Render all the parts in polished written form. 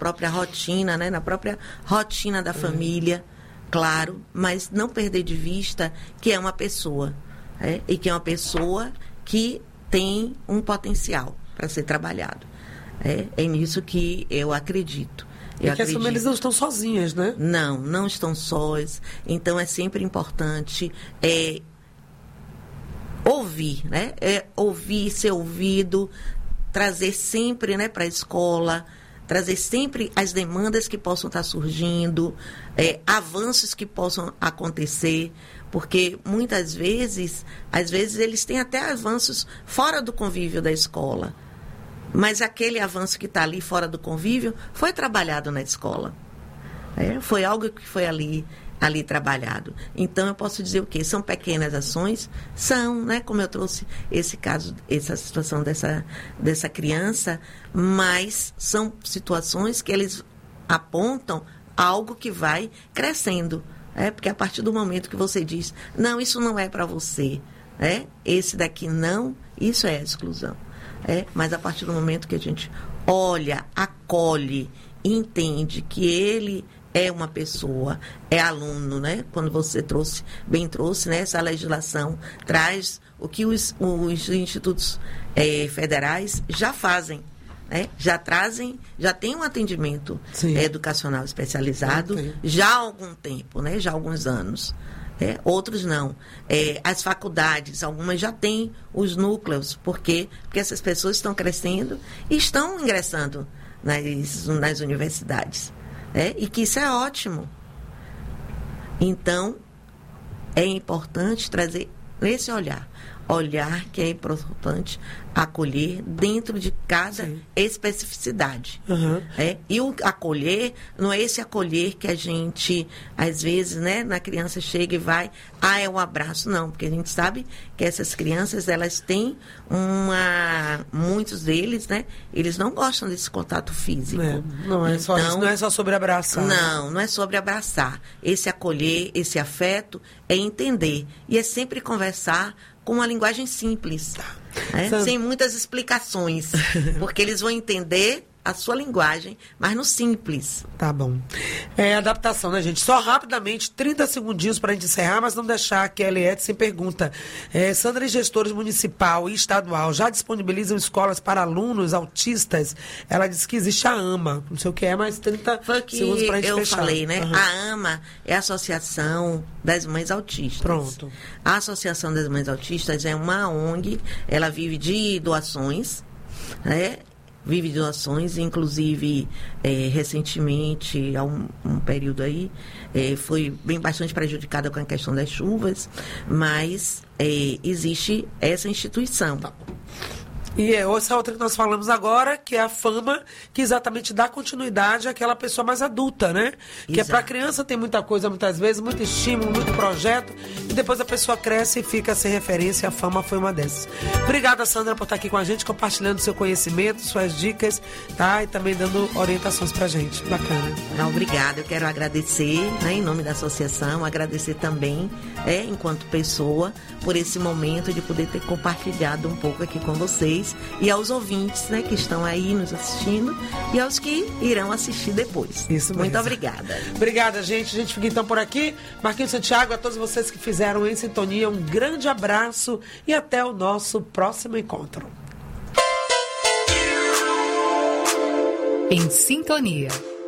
própria rotina, né? Na própria rotina da família, claro, mas não perder de vista que é uma pessoa, e que é uma pessoa que tem um potencial para ser trabalhado. É nisso que eu acredito. E que as famílias não estão sozinhas, né? Não estão sós. Então, é sempre importante ouvir, né? Ouvir, ser ouvido, trazer sempre, né, para a escola, trazer sempre as demandas que possam estar surgindo, avanços que possam acontecer, porque muitas vezes, eles têm até avanços fora do convívio da escola. Mas aquele avanço que está ali fora do convívio foi trabalhado na escola. Foi algo que foi ali trabalhado. Então, eu posso dizer o quê? São pequenas ações? São, né? Como eu trouxe esse caso, essa situação dessa criança, mas são situações que eles apontam algo que vai crescendo. Porque a partir do momento que você diz, não, isso não é para você, esse daqui não, isso é exclusão. Mas a partir do momento que a gente olha, acolhe, entende que ele é uma pessoa, é aluno, né? Quando você trouxe, né? Essa legislação traz o que os institutos federais já fazem, né? Já trazem, já tem um atendimento educacional especializado já há algum tempo, né? Já há alguns anos. Outros não. As faculdades, algumas já têm os núcleos. Por quê? Porque essas pessoas estão crescendo e estão ingressando nas universidades. E que isso é ótimo. Então, é importante trazer esse olhar que é importante acolher dentro de cada especificidade. E o acolher, não é esse acolher que a gente, às vezes, né, na criança chega e vai, é um abraço, não, porque a gente sabe que essas crianças, elas têm muitos deles, né, eles não gostam desse contato físico. Não é só sobre abraçar. Não é sobre abraçar. Esse acolher, esse afeto, é entender. E é sempre conversar com uma linguagem simples, sem muitas explicações, porque eles vão entender a sua linguagem, mas no simples. Tá bom. Adaptação, né, gente? Só rapidamente, 30 segundinhos para a gente encerrar, mas não deixar que a Eliette sem pergunta. Sandra, e gestores municipal e estadual já disponibilizam escolas para alunos autistas? Ela disse que existe a AMA, não sei o que é, mas 30 segundos para a gente fechar. Eu falei, né? A AMA é a Associação das Mães Autistas. Pronto. A Associação das Mães Autistas é uma ONG, ela vive de doações, né? Vive de doações, inclusive recentemente, há um período aí, foi bastante prejudicada com a questão das chuvas, mas existe essa instituição. Tá. E essa outra que nós falamos agora, que é a FAMA, que exatamente dá continuidade àquela pessoa mais adulta, né? Exato. Que é para a criança, tem muita coisa, muitas vezes, muito estímulo, muito projeto, e depois a pessoa cresce e fica sem referência. A FAMA foi uma dessas. Obrigada, Sandra, por estar aqui com a gente, compartilhando seu conhecimento, suas dicas, tá? E também dando orientações pra gente. Bacana. Obrigada, eu quero agradecer, né, em nome da associação, agradecer também, enquanto pessoa, por esse momento de poder ter compartilhado um pouco aqui com vocês e aos ouvintes, né, que estão aí nos assistindo e aos que irão assistir depois. Isso mesmo. Muito obrigada. Obrigada, gente. A gente fica então por aqui. Marquinhos Santiago, a todos vocês que fizeram em sintonia, um grande abraço e até o nosso próximo encontro. Em sintonia.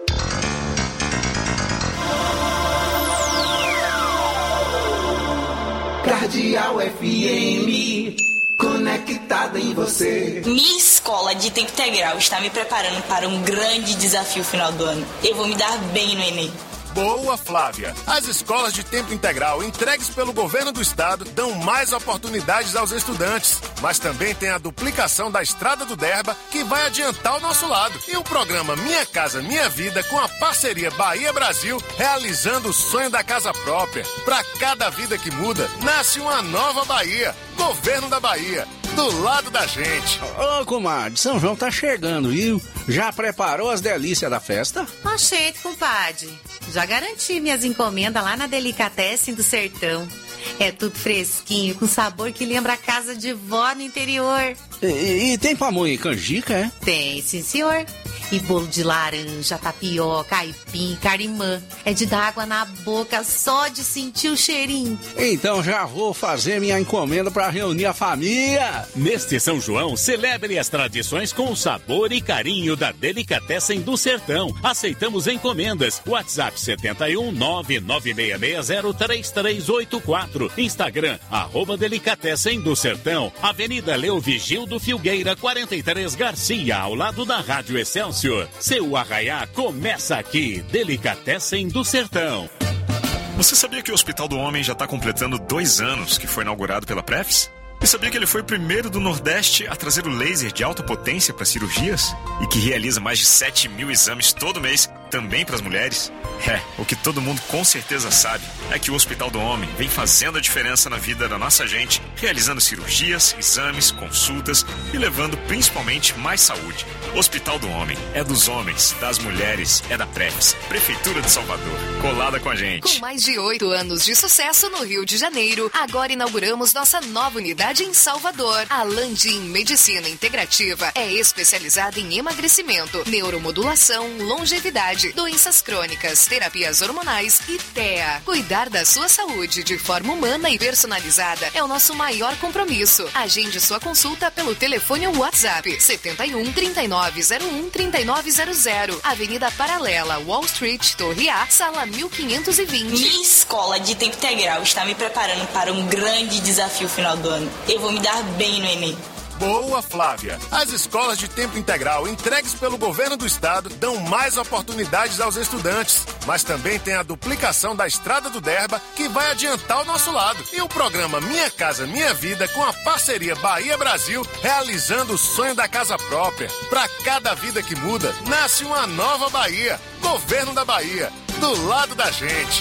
Cardeal FM, conectada em você. Minha escola de tempo integral está me preparando para um grande desafio final do ano. Eu vou me dar bem no Enem. Boa, Flávia. As escolas de tempo integral entregues pelo governo do estado dão mais oportunidades aos estudantes, mas também tem a duplicação da Estrada do Derba, que vai adiantar o nosso lado. E o programa Minha Casa Minha Vida, com a parceria Bahia Brasil, realizando o sonho da casa própria. Para cada vida que muda, nasce uma nova Bahia. Governo da Bahia, do lado da gente. Ô, comadre, São João tá chegando, viu? Já preparou as delícias da festa? Oxente, compadre. Já garanti minhas encomendas lá na Delicatessen do Sertão. É tudo fresquinho, com sabor que lembra a casa de vó no interior. E tem pamonha e canjica, é? Tem, sim, senhor. E bolo de laranja, tapioca, aipim, carimã. É de dar água na boca só de sentir o cheirinho. Então já vou fazer minha encomenda para reunir a família. Neste São João, celebre as tradições com o sabor e carinho da Delicatessen do Sertão. Aceitamos encomendas. WhatsApp 71 996603384. Instagram, @Delicatessen do Sertão. Avenida Leovigildo Filgueira, 43 Garcia, ao lado da Rádio Excelsior. Seu arraiá começa aqui. Delicatessen do Sertão. Você sabia que o Hospital do Homem já está completando 2 anos que foi inaugurado pela Prefis? E sabia que ele foi o primeiro do Nordeste a trazer o laser de alta potência para cirurgias? E que realiza mais de 7.000 exames todo mês, também para as mulheres? O que todo mundo com certeza sabe é que o Hospital do Homem vem fazendo a diferença na vida da nossa gente, realizando cirurgias, exames, consultas e levando principalmente mais saúde. Hospital do Homem é dos homens, das mulheres, é da Prefis, Prefeitura de Salvador, colada com a gente. Com mais de 8 anos de sucesso no Rio de Janeiro, agora inauguramos nossa nova unidade em Salvador. A Landim Medicina Integrativa é especializada em emagrecimento, neuromodulação, longevidade, doenças crônicas, terapias hormonais e TEA. Cuidar da sua saúde de forma humana e personalizada é o nosso maior compromisso. Agende sua consulta pelo telefone ou WhatsApp 71 3901 3900. Avenida Paralela, Wall Street, Torre A, sala 1520. Minha escola de tempo integral está me preparando para um grande desafio final do ano. Eu vou me dar bem no Enem. Boa, Flávia! As escolas de tempo integral entregues pelo governo do estado dão mais oportunidades aos estudantes, mas também tem a duplicação da Estrada do Derba, que vai adiantar o nosso lado. E o programa Minha Casa Minha Vida, com a parceria Bahia Brasil, realizando o sonho da casa própria. Para cada vida que muda, nasce uma nova Bahia. Governo da Bahia, do lado da gente.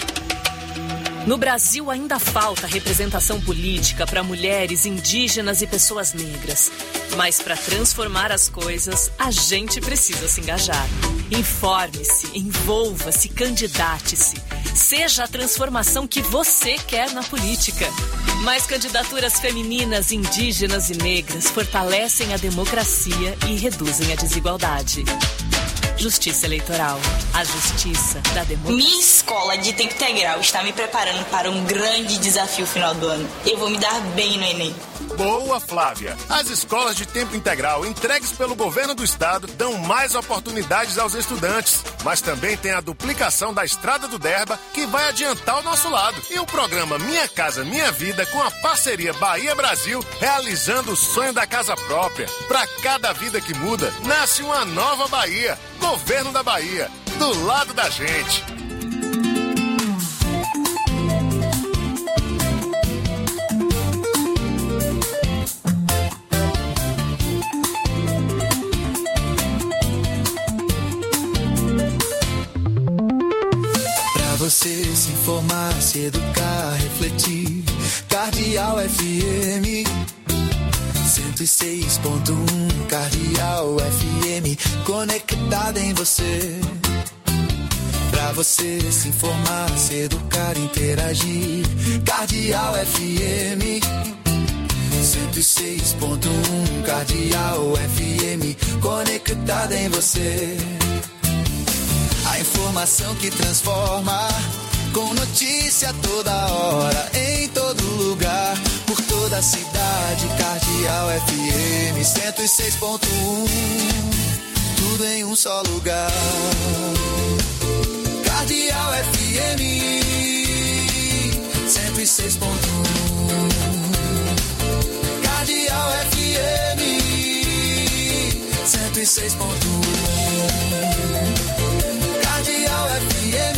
No Brasil ainda falta representação política para mulheres, indígenas e pessoas negras. Mas para transformar as coisas, a gente precisa se engajar. Informe-se, envolva-se, candidate-se. Seja a transformação que você quer na política. Mais candidaturas femininas, indígenas e negras fortalecem a democracia e reduzem a desigualdade. Justiça Eleitoral. A justiça da democracia. Minha escola de tempo integral está me preparando para um grande desafio final do ano. Eu vou me dar bem no Enem. Boa, Flávia! As escolas de tempo integral entregues pelo governo do estado dão mais oportunidades aos estudantes, mas também tem a duplicação da Estrada do Derba, que vai adiantar o nosso lado. E o programa Minha Casa Minha Vida, com a parceria Bahia Brasil, realizando o sonho da casa própria. Para cada vida que muda, nasce uma nova Bahia. Governo da Bahia, do lado da gente. Pra você se informar, se educar, refletir. Cardeal FM 106.1, Cardeal FM, conectada em você. Pra você se informar, se educar, interagir. Cardeal FM 106.1, Cardeal FM, conectada em você. A informação que transforma, com notícia toda hora, em todo lugar, por toda a cidade. Cardeal FM 106.1, tudo em um só lugar. Cardeal FM 106.1, Cardeal FM 106.1, Cardeal FM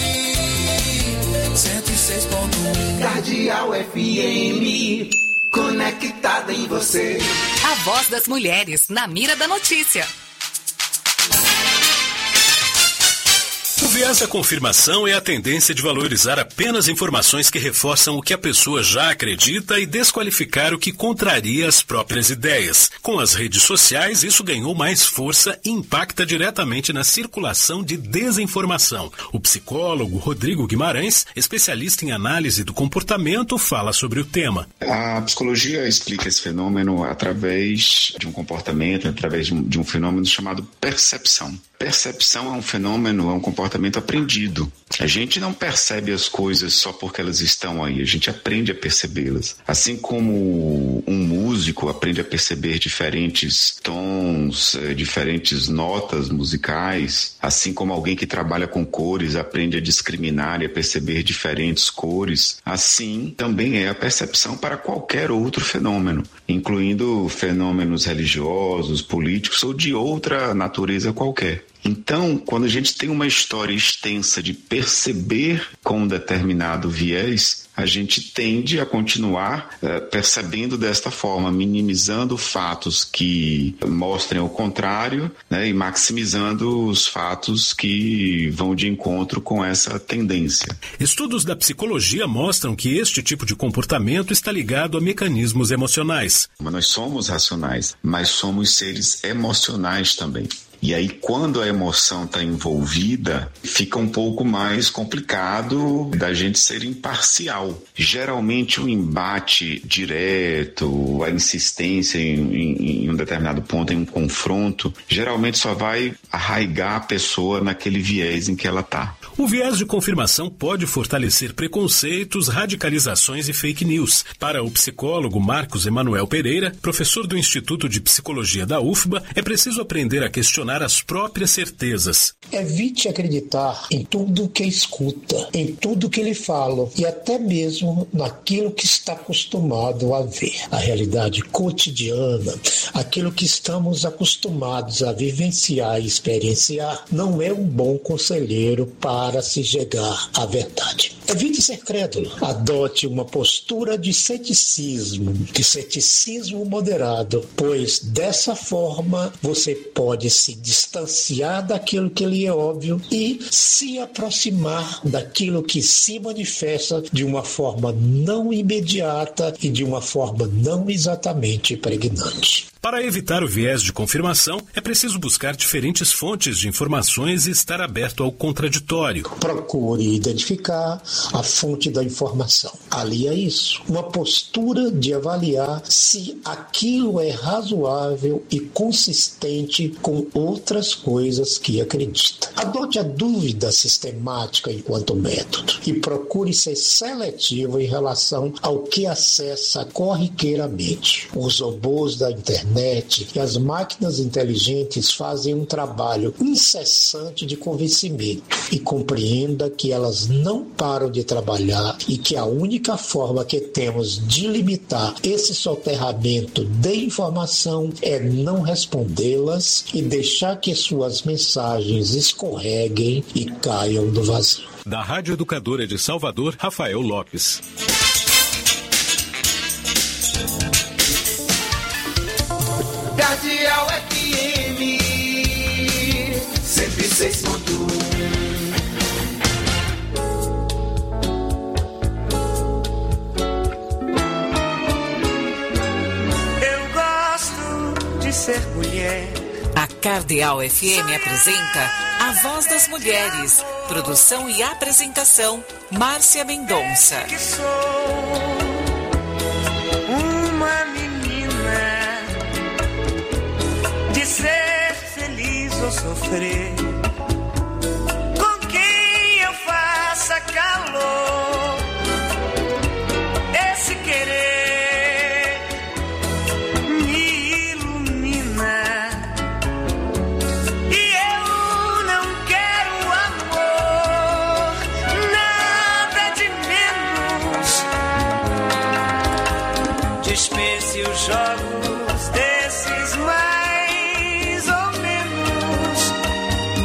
106.1. Cardeal FM, conectada em você. A voz das mulheres na mira da notícia. viés da confirmação é a tendência de valorizar apenas informações que reforçam o que a pessoa já acredita e desqualificar o que contraria as próprias ideias. Com as redes sociais, isso ganhou mais força e impacta diretamente na circulação de desinformação. O psicólogo Rodrigo Guimarães, especialista em análise do comportamento, fala sobre o tema. A psicologia explica esse fenômeno através de um comportamento, através de um fenômeno chamado percepção. Percepção é um fenômeno, é um comportamento aprendido. A gente não percebe as coisas só porque elas estão aí, a gente aprende a percebê-las. Assim como um músico aprende a perceber diferentes tons, diferentes notas musicais, assim como alguém que trabalha com cores aprende a discriminar e a perceber diferentes cores, assim também é a percepção para qualquer outro fenômeno, incluindo fenômenos religiosos, políticos ou de outra natureza qualquer. Então, quando a gente tem uma história extensa de perceber com um determinado viés, a gente tende a continuar percebendo desta forma, minimizando fatos que mostrem o contrário, né, e maximizando os fatos que vão de encontro com essa tendência. Estudos da psicologia mostram que este tipo de comportamento está ligado a mecanismos emocionais. Nós somos racionais, mas somos seres emocionais também. E aí, quando a emoção está envolvida, fica um pouco mais complicado da gente ser imparcial. Geralmente, o embate direto, a insistência em um determinado ponto, em um confronto, geralmente só vai arraigar a pessoa naquele viés em que ela está. O viés de confirmação pode fortalecer preconceitos, radicalizações e fake news. Para o psicólogo Marcos Emanuel Pereira, professor do Instituto de Psicologia da UFBA, é preciso aprender a questionar as próprias certezas. Evite acreditar em tudo que escuta, em tudo que lhe falam e até mesmo naquilo que está acostumado a ver. A realidade cotidiana, aquilo que estamos acostumados a vivenciar e experienciar, não é um bom conselheiro para se chegar à verdade. Evite ser crédulo. Adote uma postura de ceticismo moderado, pois dessa forma você pode se distanciar daquilo que lhe é óbvio e se aproximar daquilo que se manifesta de uma forma não imediata e de uma forma não exatamente pregnante. Para evitar o viés de confirmação, é preciso buscar diferentes fontes de informações e estar aberto ao contraditório. Procure identificar a fonte da informação. Ali é isso. Uma postura de avaliar se aquilo é razoável e consistente com outras coisas que acredita. Adote a dúvida sistemática enquanto método e procure ser seletivo em relação ao que acessa corriqueiramente. Os robôs da internet e as máquinas inteligentes fazem um trabalho incessante de convencimento e compreenda que elas não param de trabalhar e que a única forma que temos de limitar esse soterramento de informação é não respondê-las e deixar que suas mensagens escorreguem e caiam no vazio. Da Rádio Educadora de Salvador, Rafael Lopes. Cardeal FM 106.1. Eu gosto de ser mulher. A Cardeal FM apresenta A Voz das Mulheres. Produção e apresentação, Márcia Mendonça. Que sou uma menina de ser feliz ou sofrer, com quem eu faça calor, esse querer me ilumina e eu não quero amor, nada de menos. Dispense os jogos desses mais ou menos.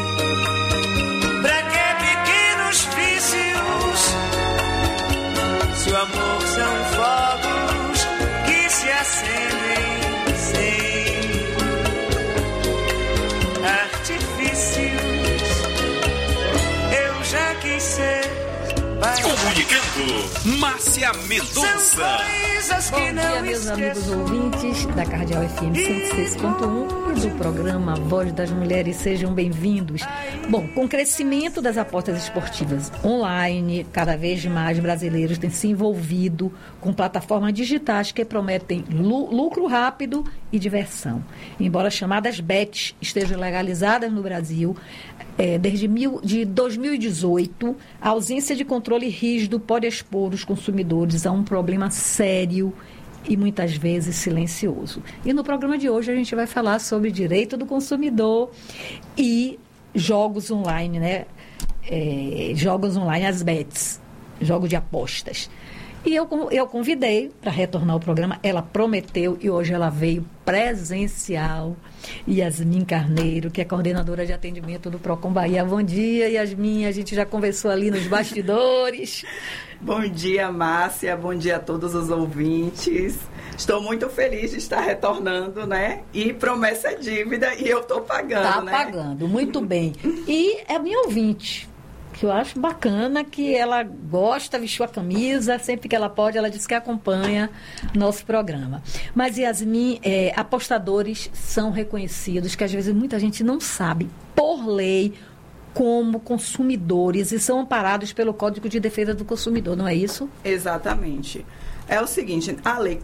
chegando, Márcia Mendonça. Bom dia, meus amigos ouvintes da Cardeal FM 106.1 e do programa Voz das Mulheres, sejam bem-vindos. Bom, com o crescimento das apostas esportivas online, cada vez mais brasileiros têm se envolvido com plataformas digitais que prometem lucro rápido e diversão. Embora as chamadas bets estejam legalizadas no Brasil, desde 2018, a ausência de controle rígido pode expor os consumidores a um problema sério e muitas vezes silencioso. E no programa de hoje a gente vai falar sobre direito do consumidor e jogos online, né? Jogos online, as bets, jogos de apostas. E eu convidei para retornar ao programa, ela prometeu e hoje ela veio presencial, Yasmin Carneiro, que é coordenadora de atendimento do Procon Bahia. Bom dia, Yasmin, a gente já conversou ali nos bastidores. Bom dia, Márcia, bom dia a todos os ouvintes. Estou muito feliz de estar retornando, né? E promessa é dívida e eu estou pagando, né? Está pagando, muito bem. E é minha ouvinte, que eu acho bacana, que ela gosta, vestiu a camisa, sempre que ela pode, ela diz que acompanha nosso programa. Mas, Yasmin, apostadores são reconhecidos, que às vezes muita gente não sabe, por lei, como consumidores, e são amparados pelo Código de Defesa do Consumidor, não é isso? Exatamente. É o seguinte, a Lei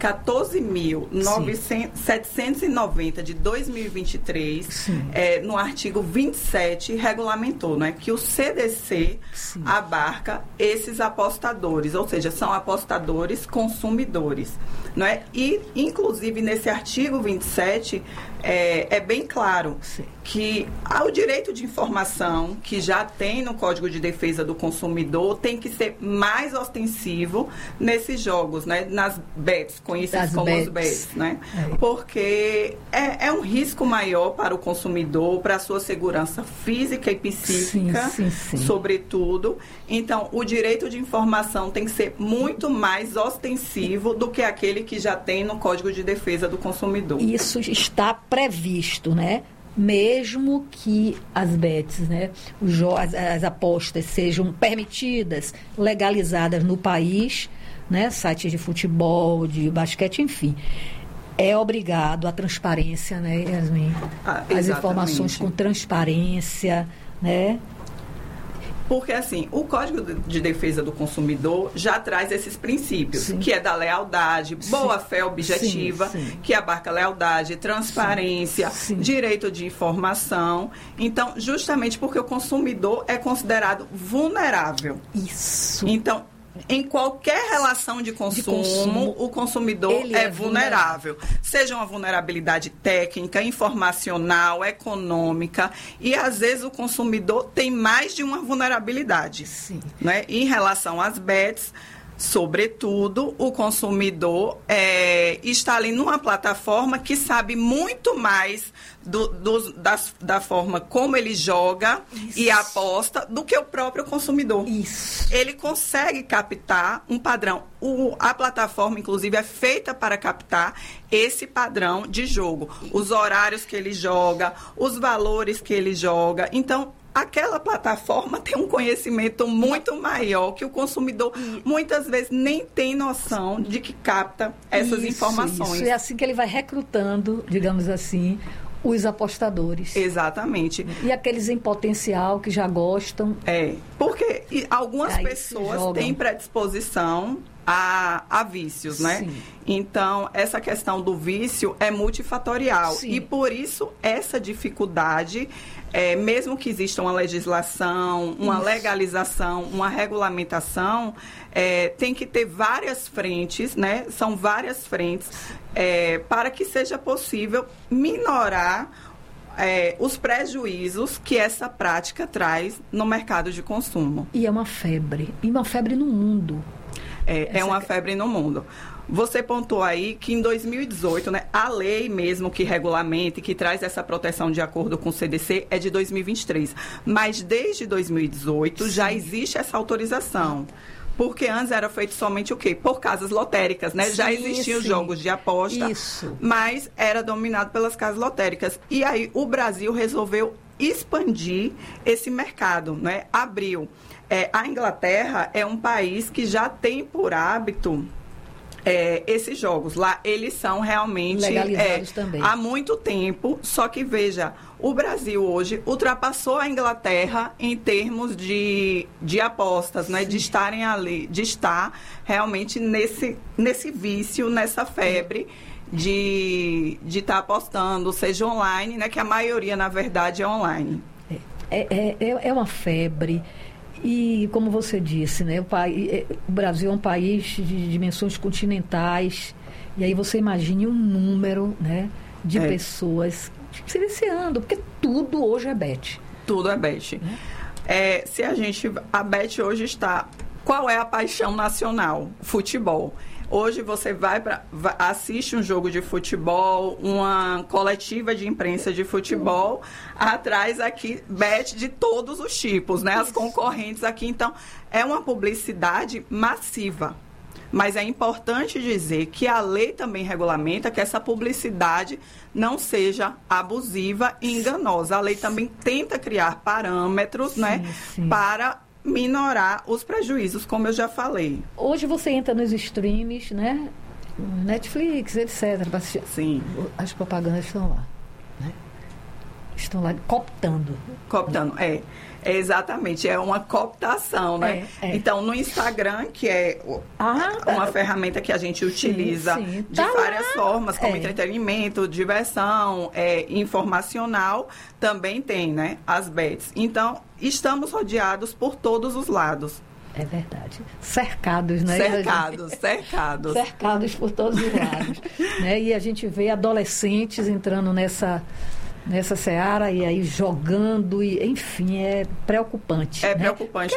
14.790 de 2023, no artigo 27, regulamentou, né, que o CDC abarca esses apostadores, ou seja, são apostadores consumidores. Não é? E, inclusive, nesse artigo 27, é bem claro que o direito de informação que já tem no Código de Defesa do Consumidor tem que ser mais ostensivo nesses jogos, né? Nas bets, conhecidos como os bets, né? Porque é um risco maior para o consumidor, para a sua segurança física e psíquica, sobretudo. Então, o direito de informação tem que ser muito mais ostensivo do que aquele que já tem no Código de Defesa do Consumidor. Isso está previsto, né? Mesmo que as bets, né, as apostas sejam permitidas, legalizadas no país, né, sites de futebol, de basquete, enfim, é obrigado a transparência, né, Yasmin? As informações com transparência, né? Porque, assim, o Código de Defesa do Consumidor já traz esses princípios, que é da lealdade, boa-fé objetiva, que abarca lealdade, transparência, direito de informação. Então, justamente porque o consumidor é considerado vulnerável. Isso. Então, em qualquer relação de consumo, o consumidor é vulnerável. Seja uma vulnerabilidade técnica, informacional, econômica. E, às vezes, o consumidor tem mais de uma vulnerabilidade. Né? Em relação às bets, sobretudo, o consumidor está ali numa plataforma que sabe muito mais da forma como ele joga e aposta do que o próprio consumidor. Ele consegue captar um padrão. A plataforma, inclusive, é feita para captar esse padrão de jogo. Os horários que ele joga, os valores que ele joga. Então, aquela plataforma tem um conhecimento muito maior que o consumidor muitas vezes nem tem noção de que capta essas informações. Isso. É assim que ele vai recrutando, digamos assim, os apostadores. Exatamente. E aqueles em potencial que já gostam. Porque algumas pessoas têm predisposição a vícios, né? Então, essa questão do vício é multifatorial. E, por isso, essa dificuldade, mesmo que exista uma legislação, uma legalização, uma regulamentação, tem que ter várias frentes, né? São várias frentes para que seja possível minorar os prejuízos que essa prática traz no mercado de consumo. E é uma febre. E uma febre no mundo. É uma febre no mundo. Você pontuou aí que em 2018, né, a lei mesmo que regulamenta e que traz essa proteção de acordo com o CDC é de 2023. Mas desde 2018 já existe essa autorização. Porque antes era feito somente o quê? Por casas lotéricas, né? Já existiam jogos de aposta, mas era dominado pelas casas lotéricas. E aí o Brasil resolveu expandir esse mercado, né? Abriu. A Inglaterra é um país que já tem por hábito esses jogos. Lá eles são realmente legalizados também há muito tempo, só que veja, o Brasil hoje ultrapassou a Inglaterra em termos de apostas, né? De estarem ali, de estar realmente nesse vício, nessa febre de estar apostando, seja online, né? Que a maioria, na verdade, é online. É uma febre. E, como você disse, né, o Brasil é um país de dimensões continentais. E aí você imagine um número, né, de pessoas se viciando, porque tudo hoje é bet. Tudo é bet. A bet hoje está... Qual é a paixão nacional? Futebol. Hoje você assiste um jogo de futebol, uma coletiva de imprensa de futebol, atrás aqui, bet de todos os tipos, né? As concorrentes aqui. Então, é uma publicidade massiva. Mas é importante dizer que a lei também regulamenta que essa publicidade não seja abusiva e enganosa. A lei também tenta criar parâmetros, né, para minorar os prejuízos, como eu já falei. Hoje você entra nos streams, né? Netflix, etc. Sim. As propagandas estão lá, né? Estão lá cooptando. Cooptando, exatamente, é uma cooptação, né? Então, no Instagram, que é uma ferramenta que a gente utiliza de várias formas, como entretenimento, diversão, informacional, também tem, né, as bets. Então, estamos rodeados por todos os lados. É verdade. Cercados, né? Cercados. Cercados por todos os lados. Né? E a gente vê adolescentes entrando nessa seara e aí jogando, e enfim, é preocupante. É preocupante.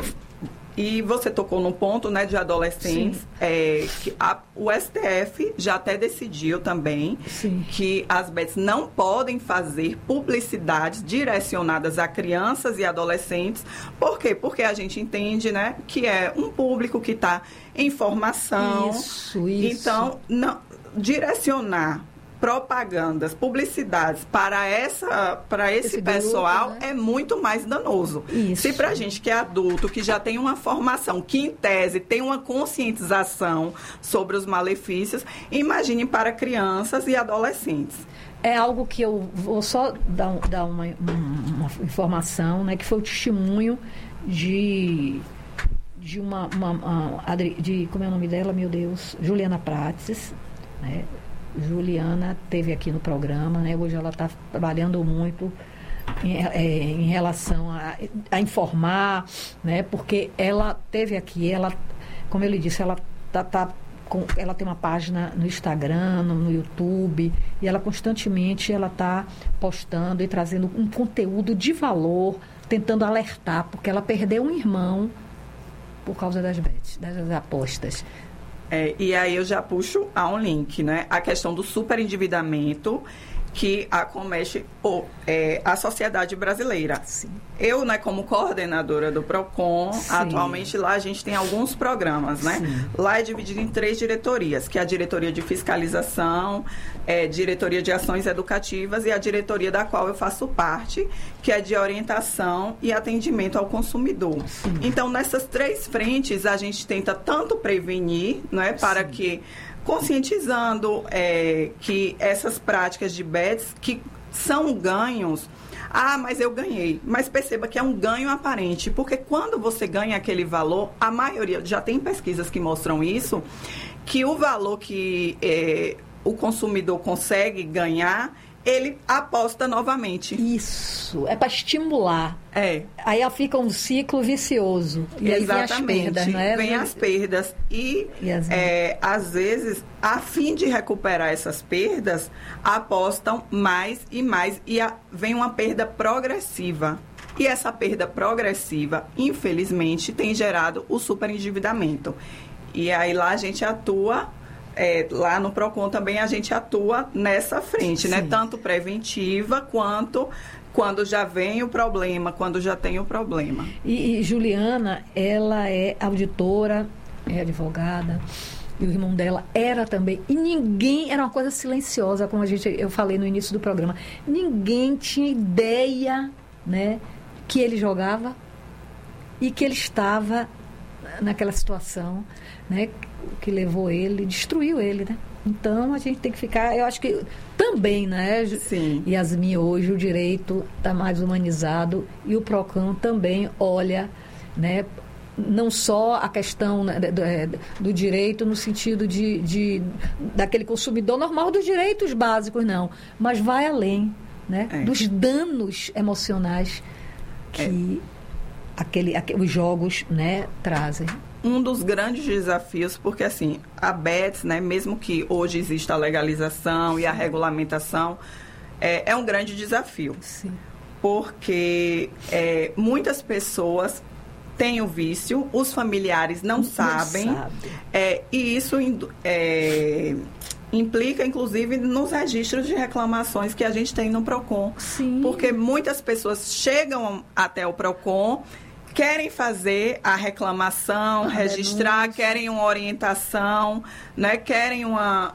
E você tocou no ponto, né, de adolescentes, que o STF já até decidiu também que as bets não podem fazer publicidades direcionadas a crianças e adolescentes. Por quê? Porque a gente entende, né, que é um público que está em formação. Isso. Então, não direcionar propagandas, publicidades para esse pessoal grupo, né? É muito mais danoso. Isso. Se para a gente que é adulto, que já tem uma formação, que em tese tem uma conscientização sobre os malefícios, imagine para crianças e adolescentes. É algo que eu vou só dar uma informação, né, que foi o testemunho de uma como é o nome dela, meu Deus, Juliana Prates, né? Juliana esteve aqui no programa, né? Hoje ela está trabalhando muito em relação a informar, né? Porque ela esteve aqui, como eu lhe disse, ela tem uma página no Instagram, no YouTube, e ela constantemente está postando e trazendo um conteúdo de valor, tentando alertar, porque ela perdeu um irmão por causa das bets, das apostas. E aí eu já puxo a um link, né? A questão do superendividamento que acomete a sociedade brasileira. Sim. Eu, né, como coordenadora do PROCON, atualmente lá a gente tem alguns programas, né? Sim. Lá é dividido em 3 diretorias, que é a diretoria de fiscalização, diretoria de ações educativas e a diretoria da qual eu faço parte, que é de orientação e atendimento ao consumidor. Sim. Então, nessas 3 frentes, a gente tenta tanto prevenir, né, para que conscientizando que essas práticas de bets, que são ganhos, mas eu ganhei. Mas perceba que é um ganho aparente, porque quando você ganha aquele valor, a maioria, já tem pesquisas que mostram isso, que o valor que o consumidor consegue ganhar, ele aposta novamente. Isso, é para estimular. Aí fica um ciclo vicioso. E aí vem as perdas, não é? Vem as perdas. E às vezes, a fim de recuperar essas perdas, apostam mais e mais. E vem uma perda progressiva. E essa perda progressiva, infelizmente, tem gerado o superendividamento. E aí lá a gente atua... lá no PROCON também a gente atua nessa frente, né? Tanto preventiva quanto quando já vem o problema, quando já tem o problema. E Juliana, ela é auditora, é advogada, e o irmão dela era também. E ninguém, era uma coisa silenciosa, como eu falei no início do programa, ninguém tinha ideia né, que ele jogava e que ele estava naquela situação, né, que levou ele, destruiu ele, né? Então, a gente tem que ficar... Eu acho que também, né, Sim. Yasmin, hoje o direito está mais humanizado e o PROCON também olha, né, não só a questão, né, do direito no sentido daquele consumidor normal dos direitos básicos, não, mas vai além, né, dos danos emocionais que os jogos, né, trazem. Um dos grandes desafios, porque assim, a BETS, né, mesmo que hoje exista a legalização e a regulamentação, é um grande desafio. Sim. Porque muitas pessoas têm o vício, os familiares não sabem. E isso implica, inclusive, nos registros de reclamações que a gente tem no PROCON. Sim. Porque muitas pessoas chegam até o PROCON, querem fazer a reclamação, registrar, querem uma orientação, né? Querem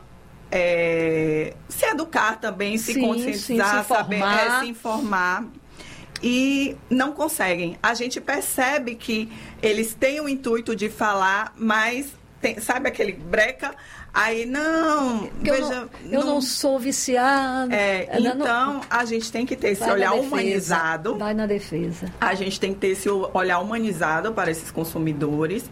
se educar também, se conscientizar, se informar. E não conseguem. A gente percebe que eles têm o intuito de falar, mas sabe aquele breca? Aí, não... Eu não sou viciada. Então, a gente tem que ter esse olhar humanizado. Vai na defesa. A gente tem que ter esse olhar humanizado para esses consumidores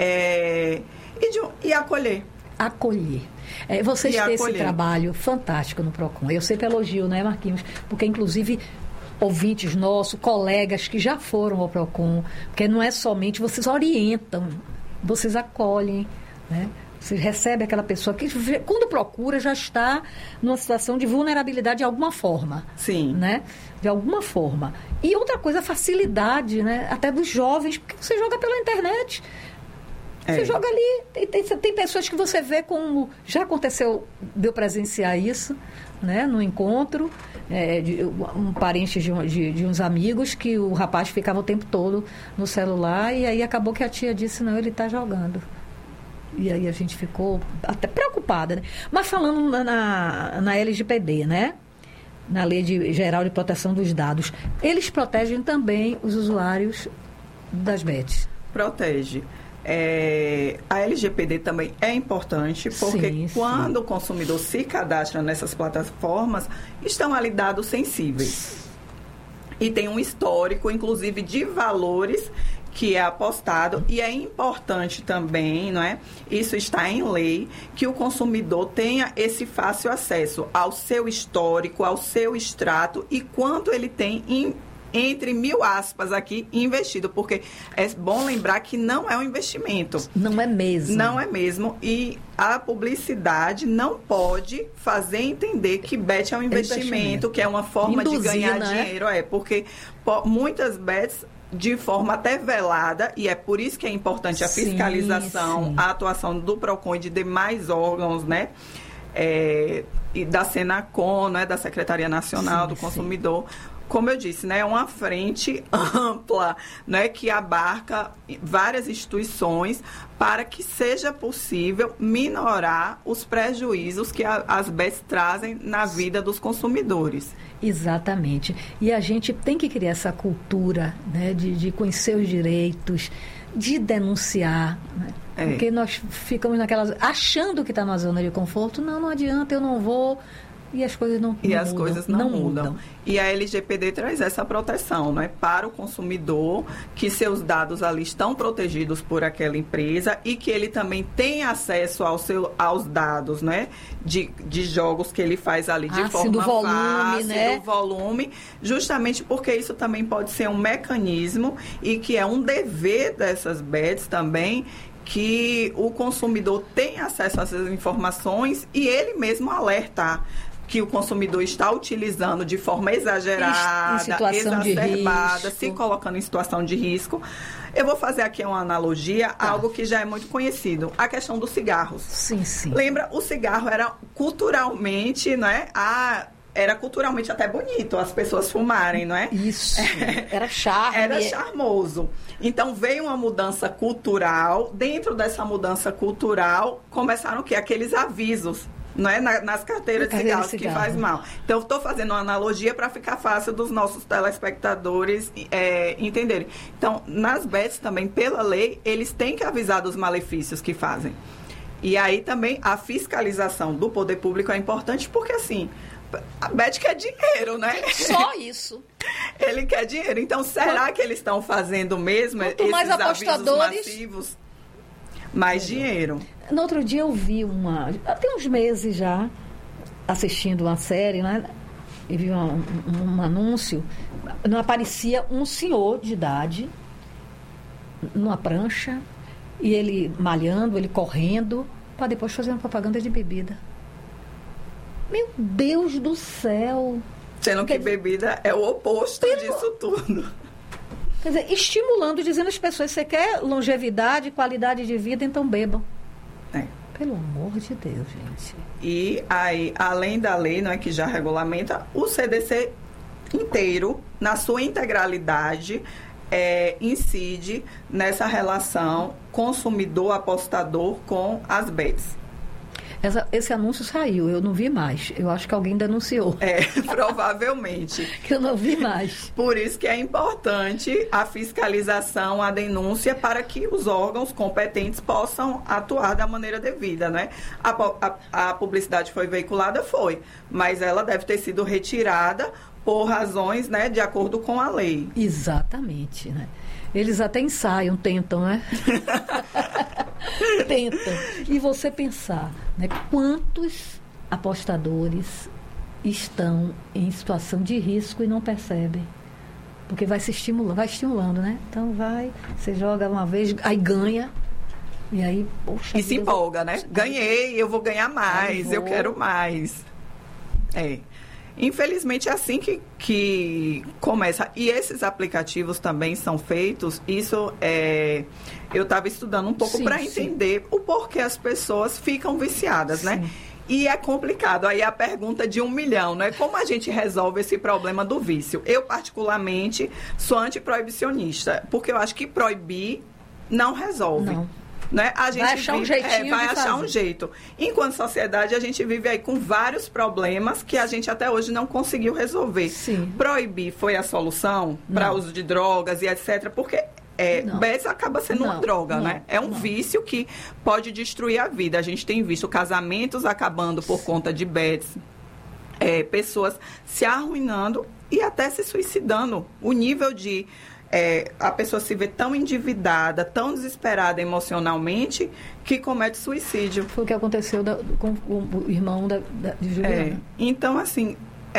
e acolher. Acolher. Vocês têm esse trabalho fantástico no PROCON. Eu sempre elogio, né, Marquinhos? Porque, inclusive, ouvintes nossos, colegas que já foram ao PROCON, porque não é somente... Vocês orientam, vocês acolhem, né? Você recebe aquela pessoa que, quando procura, já está numa situação de vulnerabilidade de alguma forma. Sim. Né? De alguma forma. E outra coisa, a facilidade, né? Até dos jovens, porque você joga pela internet. Você joga ali. Tem pessoas que você vê como... Já aconteceu de eu presenciar isso, né? No encontro, um parente de uns amigos, que o rapaz ficava o tempo todo no celular, e aí acabou que a tia disse, não, ele está jogando. E aí a gente ficou até preocupada, né? Mas falando na LGPD, né? Na Lei Geral de Proteção dos Dados, eles protegem também os usuários das BETs? Protege. A LGPD também é importante, porque quando o consumidor se cadastra nessas plataformas, estão ali dados sensíveis. E tem um histórico, inclusive, de valores que é apostado, e é importante também, não é? Isso está em lei, que o consumidor tenha esse fácil acesso ao seu histórico, ao seu extrato e quanto ele tem entre 1000 aspas aqui, investido, porque é bom lembrar que não é um investimento. Não é mesmo. Não é mesmo, e a publicidade não pode fazer entender que bet é um investimento, que é uma forma de ganhar dinheiro, porque muitas bets de forma até velada, e é por isso que é importante a fiscalização, a atuação do PROCON e de demais órgãos, né? E da Senacon, né? Da Secretaria Nacional do Consumidor. Como eu disse, né, é uma frente ampla, né, que abarca várias instituições para que seja possível minorar os prejuízos que as BETs trazem na vida dos consumidores. Exatamente. E a gente tem que criar essa cultura, né, de conhecer os direitos, de denunciar, né? Porque nós ficamos achando que está na zona de conforto. Não adianta, eu não vou... E as coisas não mudam. As coisas não mudam. E a LGPD traz essa proteção, não é, para o consumidor, que seus dados ali estão protegidos por aquela empresa e que ele também tem acesso aos dados, né, de jogos que ele faz ali de forma do volume, fácil, né? do volume, justamente porque isso também pode ser um mecanismo e que é um dever dessas BETs também, que o consumidor tem acesso a essas informações e ele mesmo alertar que o consumidor está utilizando de forma exagerada, exacerbada, se colocando em situação de risco. Eu vou fazer aqui uma analogia, algo que já é muito conhecido, a questão dos cigarros. Sim. Lembra, o cigarro era culturalmente, né? Era culturalmente até bonito as pessoas fumarem, não é? Isso, era charme. Era charmoso. Então, veio uma mudança cultural. Dentro dessa mudança cultural, começaram o quê? Aqueles avisos, não é? Nas carteiras de cigarros que faz mal. Então, estou fazendo uma analogia para ficar fácil dos nossos telespectadores entenderem. Então, nas bets também, pela lei, eles têm que avisar dos malefícios que fazem. E aí também a fiscalização do poder público é importante porque, assim, a bet quer dinheiro, né? Só isso. Ele quer dinheiro. Então, será que eles estão fazendo mesmo esses mais apostadores, avisos massivos? Mais dinheiro. No outro dia eu vi tem uns meses já, assistindo uma série, né? E vi um anúncio. Não aparecia um senhor de idade numa prancha, e ele malhando, ele correndo, para depois fazer uma propaganda de bebida. Meu Deus do céu! Sendo que bebida é o oposto disso tudo. Quer dizer, estimulando, dizendo às pessoas, você quer longevidade, qualidade de vida, então bebam. Pelo amor de Deus, gente. E aí, além da lei, não é, que já regulamenta, o CDC inteiro, na sua integralidade, incide nessa relação consumidor-apostador com as bets. Esse anúncio saiu, eu não vi mais. Eu acho que alguém denunciou. Provavelmente. Que eu não vi mais. Por isso que é importante a fiscalização, a denúncia, para que os órgãos competentes possam atuar da maneira devida, né? A publicidade foi veiculada? Foi. Mas ela deve ter sido retirada por razões, né, de acordo com a lei. Exatamente, né? Eles até ensaiam, tentam, né? Tentam. E você pensar, né, quantos apostadores estão em situação de risco e não percebem. Porque vai estimulando, né? Então você joga uma vez, aí ganha. E aí, poxa. E se empolga, né? Ganhei, eu vou ganhar mais, eu quero mais. Infelizmente é assim que começa. E esses aplicativos também são feitos, eu estava estudando um pouco para entender o porquê as pessoas ficam viciadas, né? E é complicado. Aí a pergunta de 1 milhão, né? Como a gente resolve esse problema do vício? Eu, particularmente, sou antiproibicionista, porque eu acho que proibir não resolve. Não. Né? A gente vai achar um jeitinho vai achar um jeito. Enquanto sociedade, a gente vive aí com vários problemas que a gente até hoje não conseguiu resolver. Proibir foi a solução para uso de drogas e etc. Porque bets acaba sendo uma droga, né? É um vício que pode destruir a vida. A gente tem visto casamentos acabando por conta de bets, pessoas se arruinando e até se suicidando. O nível de a pessoa se vê tão endividada, tão desesperada emocionalmente, que comete suicídio. Foi o que aconteceu com o irmão de Juliana. Então, assim,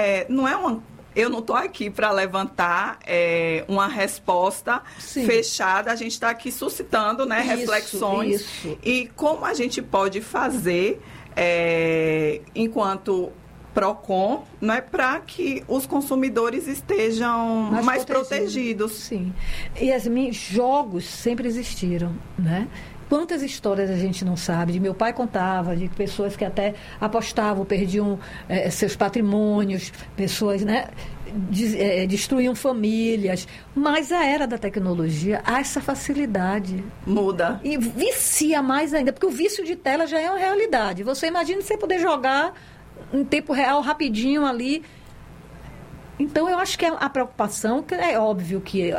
eu não estou aqui para levantar uma resposta fechada. A gente está aqui suscitando, né, reflexões. E como a gente pode fazer enquanto PROCON, né, para que os consumidores estejam mais protegidos. Sim. Yasmin, jogos sempre existiram, né? Quantas histórias a gente não sabe? De meu pai contava, de pessoas que até apostavam, perdiam seus patrimônios, pessoas, né, destruíam famílias. Mas a era da tecnologia, há essa facilidade. Muda. E vicia mais ainda, porque o vício de tela já é uma realidade. Você imagina você poder jogar em tempo real, rapidinho ali. Então, eu acho que a preocupação, que é óbvio que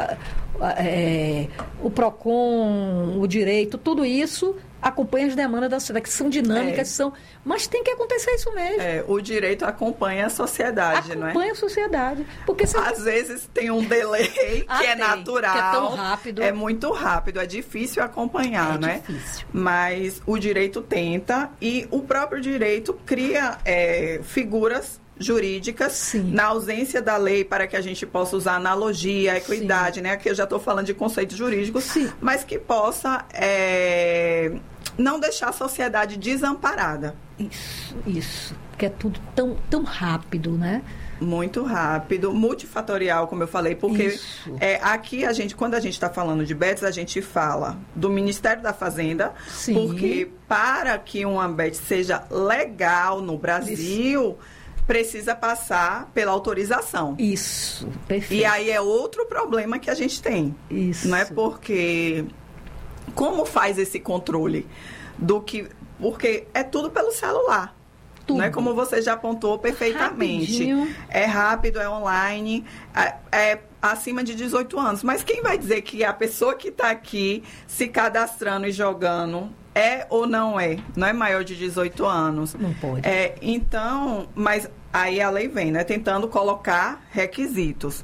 o PROCON, o direito, tudo isso acompanha as demandas da sociedade, que são dinâmicas, mas tem que acontecer isso mesmo. O direito acompanha a sociedade, não é? Acompanha a sociedade. Porque às vezes tem um delay que é natural. Que é tão rápido. É muito rápido, é difícil acompanhar, né? Difícil. Mas o direito tenta e o próprio direito cria figuras jurídicas, na ausência da lei, para que a gente possa usar analogia, equidade, né? Aqui eu já estou falando de conceitos jurídicos, mas que possa não deixar a sociedade desamparada. Isso. Porque é tudo tão rápido, né? Muito rápido, multifatorial, como eu falei, porque aqui quando a gente está falando de bets, a gente fala do Ministério da Fazenda, porque para que uma bet seja legal no Brasil, precisa passar pela autorização. Isso, perfeito. E aí é outro problema que a gente tem. Isso. Não é porque... Como faz esse controle? Porque é tudo pelo celular. Tudo. Né? Como você já apontou perfeitamente. Rapidinho. É rápido, é online, é acima de 18 anos. Mas quem vai dizer que a pessoa que está aqui se cadastrando e jogando é ou não é? Não é maior de 18 anos. Não pode. Então, mas aí a lei vem, né? Tentando colocar requisitos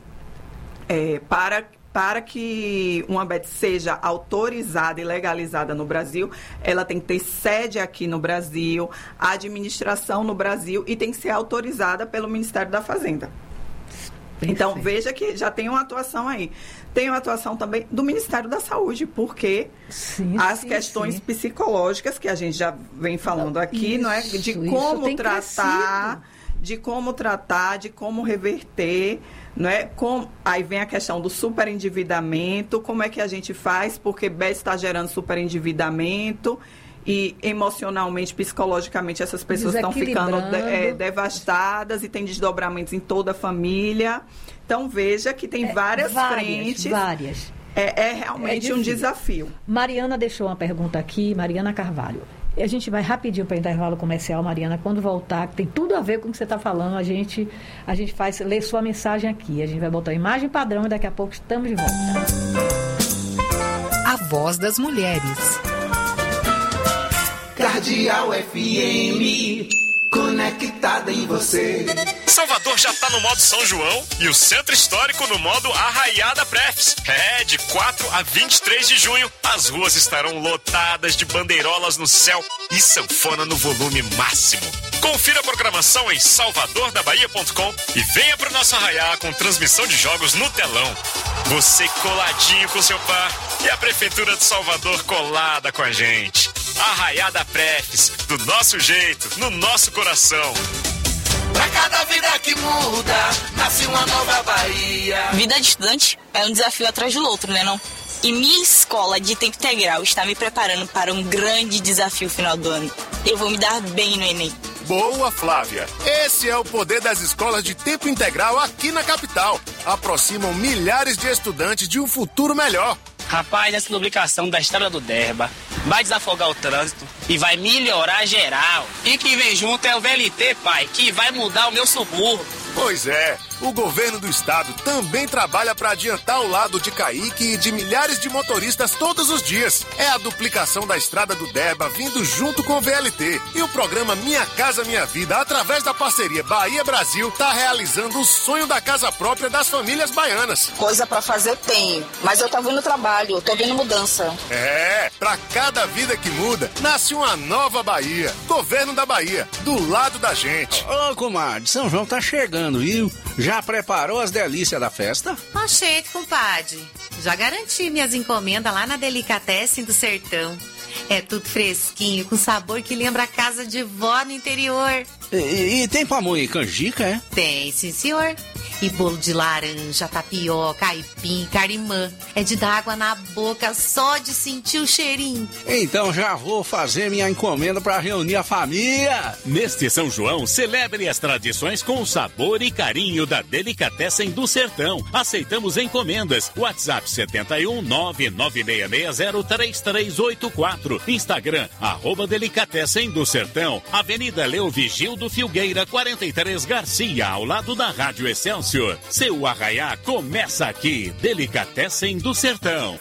para que uma bet seja autorizada e legalizada no Brasil, ela tem que ter sede aqui no Brasil, administração no Brasil e tem que ser autorizada pelo Ministério da Fazenda. Perfeito. Então, veja que já tem uma atuação aí. Tem uma atuação também do Ministério da Saúde, porque as questões psicológicas, que a gente já vem falando aqui, não é? De como tratar, de como reverter, não é? Aí vem a questão do superendividamento, como é que a gente faz, porque BED está gerando superendividamento e emocionalmente, psicologicamente, essas pessoas estão ficando devastadas e tem desdobramentos em toda a família. Então, veja que tem várias frentes. Várias. É realmente um desafio. Mariana deixou uma pergunta aqui, Mariana Carvalho. E a gente vai rapidinho para o intervalo comercial, Mariana. Quando voltar, que tem tudo a ver com o que você está falando, a gente lê sua mensagem aqui. A gente vai botar a imagem padrão e daqui a pouco estamos de volta. A Voz das Mulheres. Cardeal FM, conectada em você. Salvador já tá no modo São João e o Centro Histórico no modo Arraiada Prefs. De 4 a 23 de junho, as ruas estarão lotadas de bandeirolas no céu e sanfona no volume máximo. Confira a programação em salvadordabahia.com e venha pro nosso Arraiá com transmissão de jogos no telão. Você coladinho com seu par e a Prefeitura de Salvador colada com a gente. Arraiada Prefs, do nosso jeito, no nosso coração. Pra cada vida que muda, nasce uma nova Bahia. Vida de estudante é um desafio atrás do outro, né não? E minha escola de tempo integral está me preparando para um grande desafio final do ano. Eu vou me dar bem no Enem. Boa, Flávia. Esse é o poder das escolas de tempo integral aqui na capital. Aproximam milhares de estudantes de um futuro melhor. Rapaz, essa duplicação da estrada do Derba vai desafogar o trânsito e vai melhorar geral. E que vem junto é o VLT, pai, que vai mudar o meu subúrbio. Pois é, o governo do estado também trabalha para adiantar o lado de Caíque e de milhares de motoristas todos os dias. É a duplicação da estrada do Derba vindo junto com o VLT. E o programa Minha Casa Minha Vida, através da parceria Bahia-Brasil, está realizando o sonho da casa própria das famílias baianas. Coisa para fazer tem, mas eu tô vendo trabalho, tô vendo mudança. Para cada vida que muda, nasce uma nova Bahia. Governo da Bahia, do lado da gente. Ô, comadre, São João tá chegando, viu? Já preparou as delícias da festa? Oxente, compadre. Já garanti minhas encomendas lá na Delicatessen do Sertão. É tudo fresquinho, com sabor que lembra a casa de vó no interior. E tem pamonha e canjica, é? Tem, sim, senhor. E bolo de laranja, tapioca, aipim, carimã. É de dar água na boca só de sentir o cheirinho. Então já vou fazer minha encomenda para reunir a família. Neste São João, celebre as tradições com o sabor e carinho da Delicatessen do Sertão. Aceitamos encomendas. WhatsApp 71 996603384. Instagram, @Delicatessen do Sertão. Avenida Leo Vigildo Filgueira, 43 Garcia, ao lado da Rádio Excelsior. Seu Arraiá começa aqui. Delicatessen do Sertão.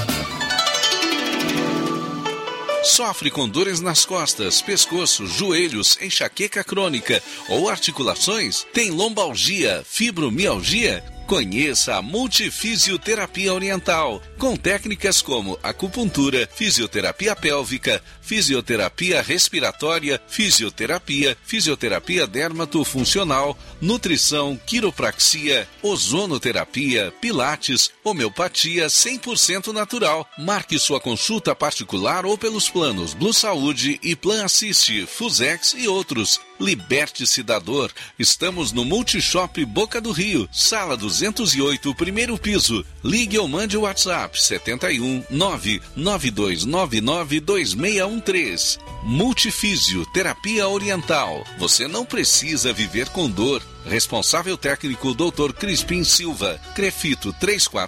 Sofre com dores nas costas, pescoço, joelhos, enxaqueca crônica ou articulações? Tem lombalgia, fibromialgia? Conheça a Multifisioterapia Oriental, com técnicas como acupuntura, fisioterapia pélvica, fisioterapia respiratória, fisioterapia dermatofuncional, nutrição, quiropraxia, ozonoterapia, pilates, homeopatia 100% natural. Marque sua consulta particular ou pelos planos Blue Saúde e Plan Assiste, Fusex e outros. Liberte-se da dor. Estamos no Multishop Boca do Rio, sala 208, primeiro piso. Ligue ou mande o WhatsApp 71 992992613. Multifisioterapia Oriental. Você não precisa viver com dor. Responsável técnico Dr. Crispim Silva. Crefito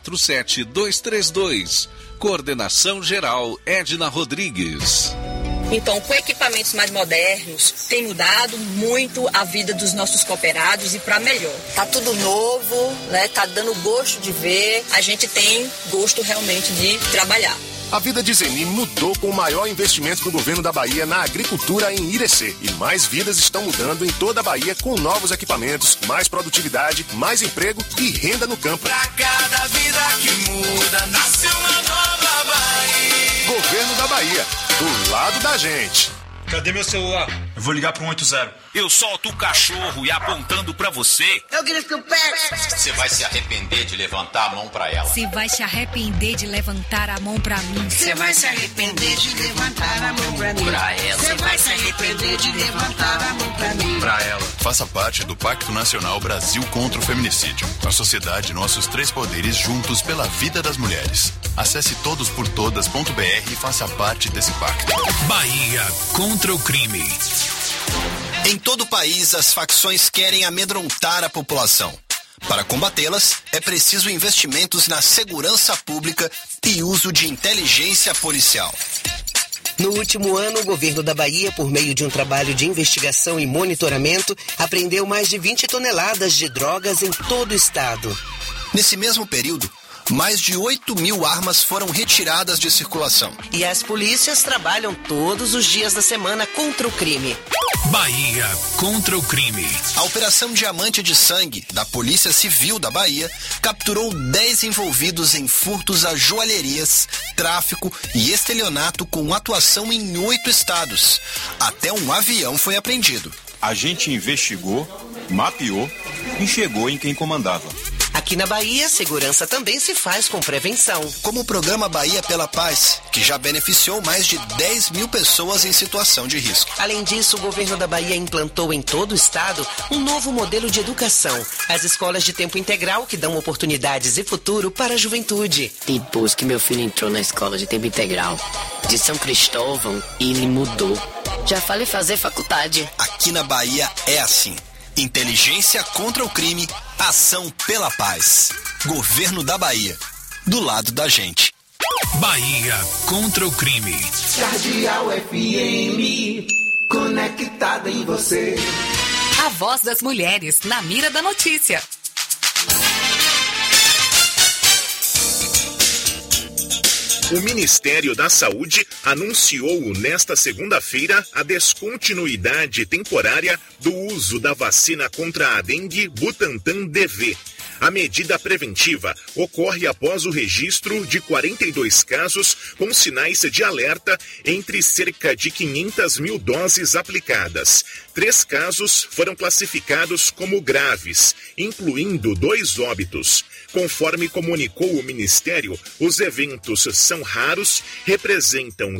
347232. Coordenação geral Edna Rodrigues. Então, com equipamentos mais modernos, tem mudado muito a vida dos nossos cooperados e para melhor. Tá tudo novo, né? Tá dando gosto de ver. A gente tem gosto realmente de trabalhar. A vida de Zeni mudou com o maior investimento do governo da Bahia na agricultura em Irecê. E mais vidas estão mudando em toda a Bahia com novos equipamentos, mais produtividade, mais emprego e renda no campo. Pra cada vida que muda, nasce uma nova Bahia. Governo da Bahia, do lado da gente. Cadê meu celular? Eu vou ligar pro 180. Eu solto o cachorro e apontando pra você. Eu grito que eu pego. Você vai se arrepender de levantar a mão pra ela. Você vai se arrepender de levantar a mão pra mim. Você vai se arrepender de levantar a mão pra mim. Pra ela. Você vai se arrepender de levantar a mão pra mim. Pra ela. Faça parte do Pacto Nacional Brasil contra o Feminicídio. A sociedade, nossos 3 poderes juntos pela vida das mulheres. Acesse todosportodas.br e faça parte desse pacto. Bahia contra o crime. Em todo o país, as facções querem amedrontar a população. Para combatê-las, é preciso investimentos na segurança pública e uso de inteligência policial. No último ano, o governo da Bahia, por meio de um trabalho de investigação e monitoramento, apreendeu mais de 20 toneladas de drogas em todo o estado. Nesse mesmo período, mais de 8.000 armas foram retiradas de circulação. E as polícias trabalham todos os dias da semana contra o crime. Bahia contra o crime. A Operação Diamante de Sangue, da Polícia Civil da Bahia, capturou 10 envolvidos em furtos a joalherias, tráfico e estelionato com atuação em 8 estados. Até um avião foi apreendido. A gente investigou, mapeou e chegou em quem comandava. Aqui na Bahia, segurança também se faz com prevenção. Como o programa Bahia pela Paz, que já beneficiou mais de 10.000 pessoas em situação de risco. Além disso, o governo da Bahia implantou em todo o estado um novo modelo de educação. As escolas de tempo integral que dão oportunidades e futuro para a juventude. Depois que meu filho entrou na escola de tempo integral de São Cristóvão, ele mudou. Já falei fazer faculdade. Aqui na Bahia é assim. Inteligência contra o crime, ação pela paz. Governo da Bahia, do lado da gente. Bahia contra o crime. Cardeal FM, conectada em você. A voz das mulheres na mira da notícia. O Ministério da Saúde anunciou nesta segunda-feira a descontinuidade temporária do uso da vacina contra a dengue Butantan DV. A medida preventiva ocorre após o registro de 42 casos com sinais de alerta entre cerca de 500 mil doses aplicadas. 3 casos foram classificados como graves, incluindo 2 óbitos. Conforme comunicou o Ministério, os eventos são raros, representam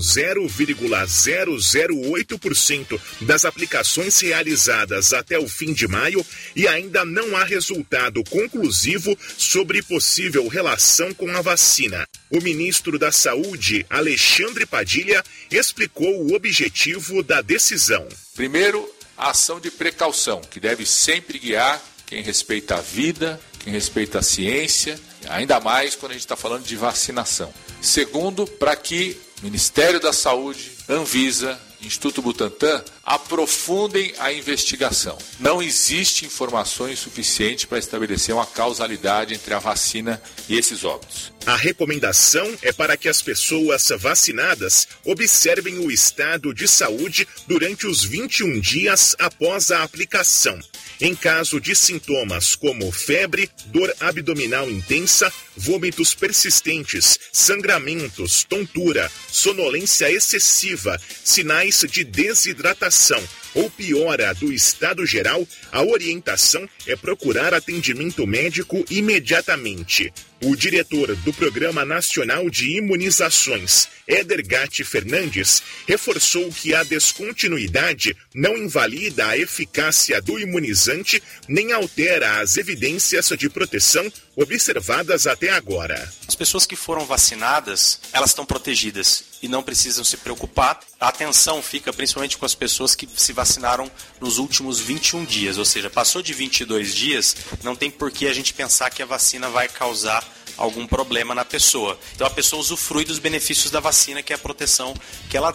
0,008% das aplicações realizadas até o fim de maio e ainda não há resultado conclusivo sobre possível relação com a vacina. O ministro da Saúde, Alexandre Padilha, explicou o objetivo da decisão. Primeiro, a ação de precaução, que deve sempre guiar quem respeita a vida, quem respeita a ciência, ainda mais quando a gente está falando de vacinação. Segundo, para que o Ministério da Saúde, Anvisa, Instituto Butantan aprofundem a investigação. Não existe informações suficientes para estabelecer uma causalidade entre a vacina e esses óbitos. A recomendação é para que as pessoas vacinadas observem o estado de saúde durante os 21 dias após a aplicação. Em caso de sintomas como febre, dor abdominal intensa, vômitos persistentes, sangramentos, tontura, sonolência excessiva, sinais de desidratação ou piora do estado geral, a orientação é procurar atendimento médico imediatamente. O diretor do Programa Nacional de Imunizações, Éder Gatti Fernandes, reforçou que a descontinuidade não invalida a eficácia do imunizante nem altera as evidências de proteção observadas até agora. As pessoas que foram vacinadas, elas estão protegidas e não precisam se preocupar. A atenção fica principalmente com as pessoas que se vacinaram nos últimos 21 dias, ou seja, passou de 22 dias, não tem por que a gente pensar que a vacina vai causar algum problema na pessoa. Então a pessoa usufrui dos benefícios da vacina, que é a proteção que ela dá.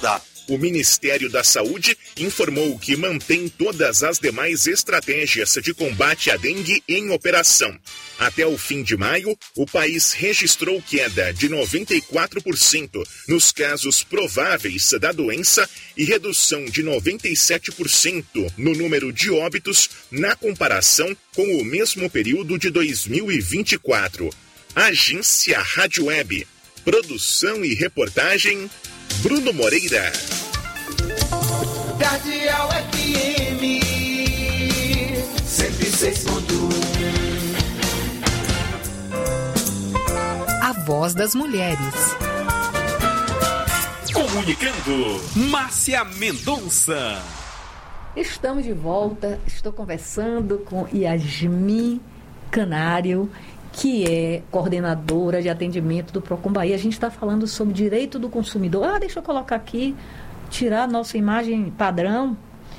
O Ministério da Saúde informou que mantém todas as demais estratégias de combate à dengue em operação. Até o fim de maio, o país registrou queda de 94% nos casos prováveis da doença e redução de 97% no número de óbitos na comparação com o mesmo período de 2024. Agência Rádio Web. Produção e reportagem, Bruno Moreira. Cardeal FM 106.1. A voz das mulheres. Comunicando, Márcia Mendonça. Estamos de volta. Estou conversando com Yasmin Canário, que é coordenadora de atendimento do Procon Bahia. A gente está falando sobre direito do consumidor. Deixa eu colocar aqui, tirar a nossa imagem padrão.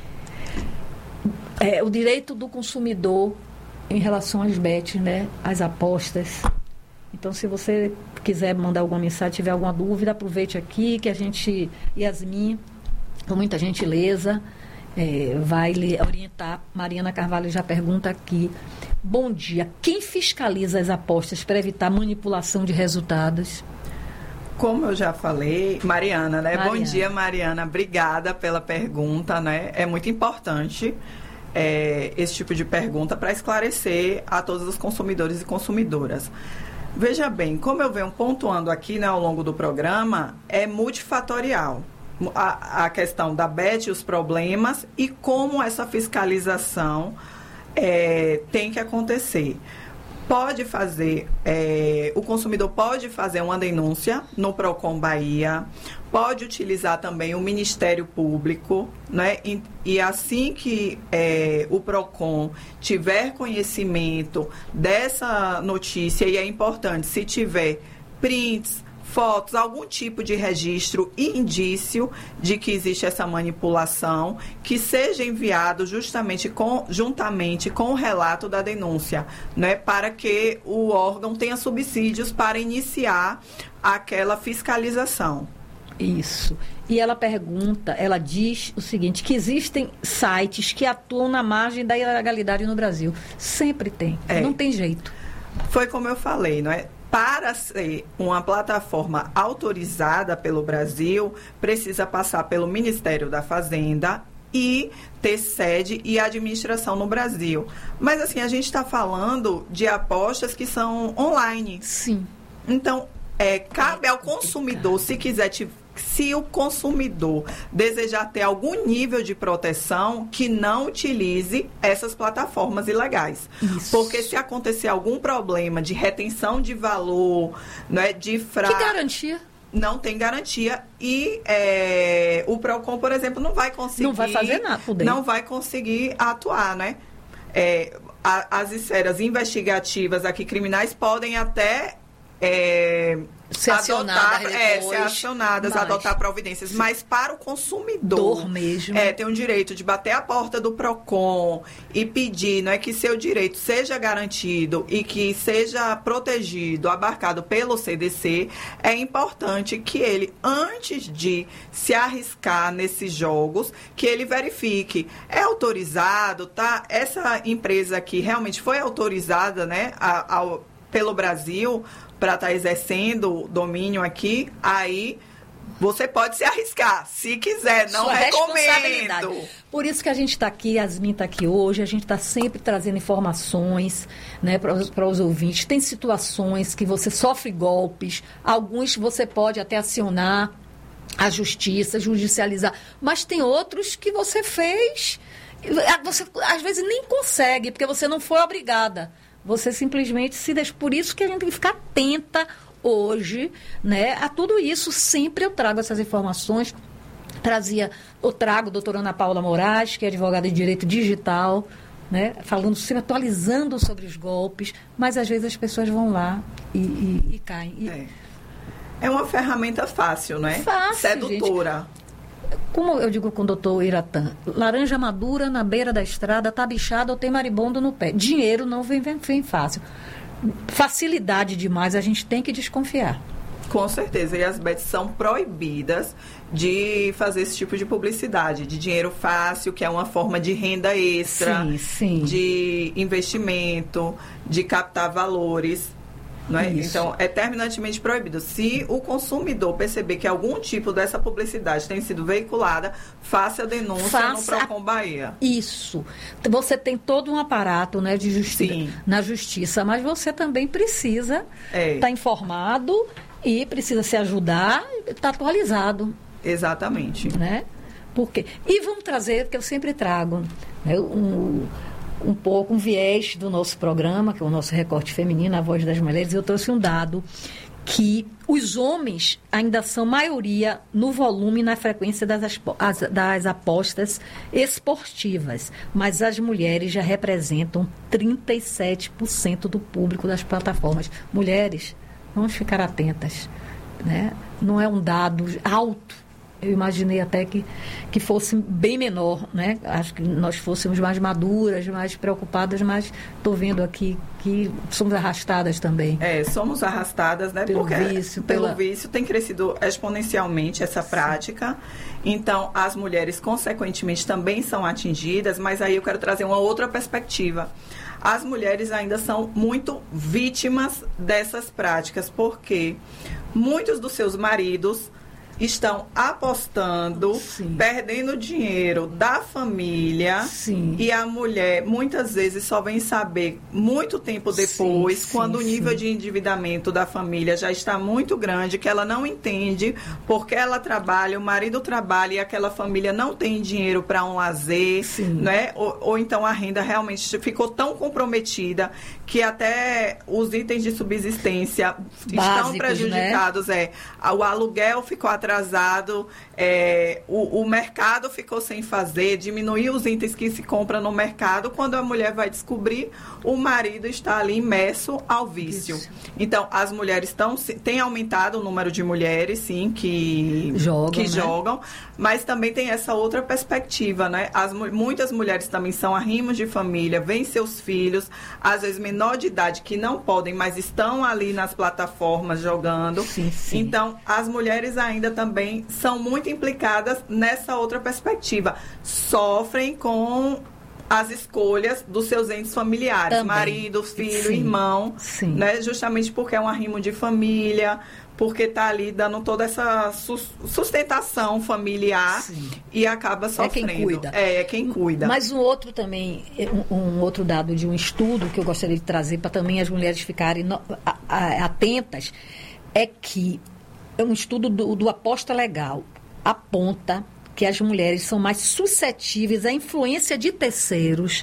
O direito do consumidor em relação às bets, né? Às apostas. Então, se você quiser mandar alguma mensagem, tiver alguma dúvida, aproveite aqui, que a gente, Yasmin, com muita gentileza, vai lhe orientar. Mariana Carvalho já pergunta aqui. Bom dia. Quem fiscaliza as apostas para evitar manipulação de resultados? Como eu já falei, Mariana, né? Mariana. Bom dia, Mariana. Obrigada pela pergunta, né? É muito importante esse tipo de pergunta para esclarecer a todos os consumidores e consumidoras. Veja bem, como eu venho pontuando aqui, né, ao longo do programa, é multifatorial. A questão da BET, os problemas e como essa fiscalização tem que acontecer. Pode fazer, o consumidor pode fazer uma denúncia no Procon Bahia, pode utilizar também o Ministério Público, né? E assim que o Procon tiver conhecimento dessa notícia, e é importante, se tiver prints, fotos, algum tipo de registro e indício de que existe essa manipulação, que seja enviado juntamente com o relato da denúncia, né, para que o órgão tenha subsídios para iniciar aquela fiscalização. Isso. E ela pergunta, ela diz o seguinte, que existem sites que atuam na margem da ilegalidade no Brasil. Sempre tem, não tem jeito. Foi como eu falei, não é? Para ser uma plataforma autorizada pelo Brasil, precisa passar pelo Ministério da Fazenda e ter sede e administração no Brasil. Mas, assim, a gente está falando de apostas que são online. Sim. Então, cabe ao consumidor, se o consumidor desejar ter algum nível de proteção, que não utilize essas plataformas ilegais. Isso. Porque se acontecer algum problema de retenção de valor, né, de fraude... Que garantia? Não tem garantia. E o Procon, por exemplo, não vai conseguir... Não vai fazer nada por dentro. Não vai conseguir atuar, né? As esferas investigativas aqui, criminais, podem até... ser acionadas, adotar providências, mas para o consumidor mesmo. Tem o direito de bater a porta do Procon e pedir, não é, que seu direito seja garantido e que seja protegido, abarcado pelo CDC. É importante que ele, antes de se arriscar nesses jogos, que ele verifique, é autorizado, tá? Essa empresa aqui realmente foi autorizada, né, pelo Brasil, para estar exercendo domínio aqui, aí você pode se arriscar, se quiser, não recomendo. Por isso que a gente está aqui, Yasmin está aqui hoje, a gente está sempre trazendo informações, né, para os ouvintes. Tem situações que você sofre golpes, alguns você pode até acionar a justiça, judicializar, mas tem outros que você fez, você às vezes nem consegue, porque você não foi obrigada. Você simplesmente se deixa. Por isso que a gente tem que ficar atenta hoje, né, a tudo isso. Sempre eu trago essas informações. Eu trago a doutora Ana Paula Moraes, que é advogada de direito digital, né, falando sempre, atualizando sobre os golpes, mas às vezes as pessoas vão lá e caem. É uma ferramenta fácil, né? Fácil, sedutora. Gente. Como eu digo com o doutor Iratã, laranja madura na beira da estrada, tá bichada ou tem maribondo no pé. Dinheiro não vem fácil. Facilidade demais, a gente tem que desconfiar. Com certeza, e as bets são proibidas de fazer esse tipo de publicidade, de dinheiro fácil, que é uma forma de renda extra, de investimento, de captar valores. Não é? Então, é terminantemente proibido. Se o consumidor perceber que algum tipo dessa publicidade tem sido veiculada, faça a denúncia no Procon Bahia. Isso. Você tem todo um aparato, né, de justiça, na justiça, mas você também precisa estar informado e precisa se ajudar e estar atualizado. Exatamente. Né? Por quê? E vamos trazer, que eu sempre trago, né, um pouco, um viés do nosso programa, que é o nosso recorte feminino, a voz das mulheres. Eu trouxe um dado que os homens ainda são maioria no volume e na frequência das apostas esportivas, mas as mulheres já representam 37% do público das plataformas. Mulheres, vamos ficar atentas, né? Não é um dado alto. Eu imaginei até que fosse bem menor, né? Acho que nós fôssemos mais maduras, mais preocupadas, mas estou vendo aqui que somos arrastadas também. Somos arrastadas, né? Pelo vício tem crescido exponencialmente essa prática. Então, as mulheres, consequentemente, também são atingidas, mas aí eu quero trazer uma outra perspectiva. As mulheres ainda são muito vítimas dessas práticas, porque muitos dos seus maridos estão apostando, perdendo dinheiro da família, e a mulher muitas vezes só vem saber muito tempo depois, quando o nível de endividamento da família já está muito grande, que ela não entende porque ela trabalha, o marido trabalha e aquela família não tem dinheiro para um lazer, né? Ou então a renda realmente ficou tão comprometida que até os itens de subsistência estão prejudicados, né? O aluguel ficou atrasado, o mercado ficou sem fazer, diminuiu os itens que se compra no mercado. Quando a mulher vai descobrir, o marido está ali imerso ao vício. Então, as mulheres têm aumentado o número de mulheres, sim, que jogam, mas também tem essa outra perspectiva, né? Muitas mulheres também são arrimos de família, vêm seus filhos, às vezes menor de idade, que não podem, mas estão ali nas plataformas jogando. Então, as mulheres ainda também são muito implicadas nessa outra perspectiva. Sofrem com as escolhas dos seus entes familiares, também. Marido, filho, irmão, né? Justamente porque é um arrimo de família, porque está ali dando toda essa sustentação familiar e acaba sofrendo. É quem cuida. Mas um outro também, um outro dado de um estudo que eu gostaria de trazer para também as mulheres ficarem atentas, é que um estudo do Aposta Legal aponta que as mulheres são mais suscetíveis à influência de terceiros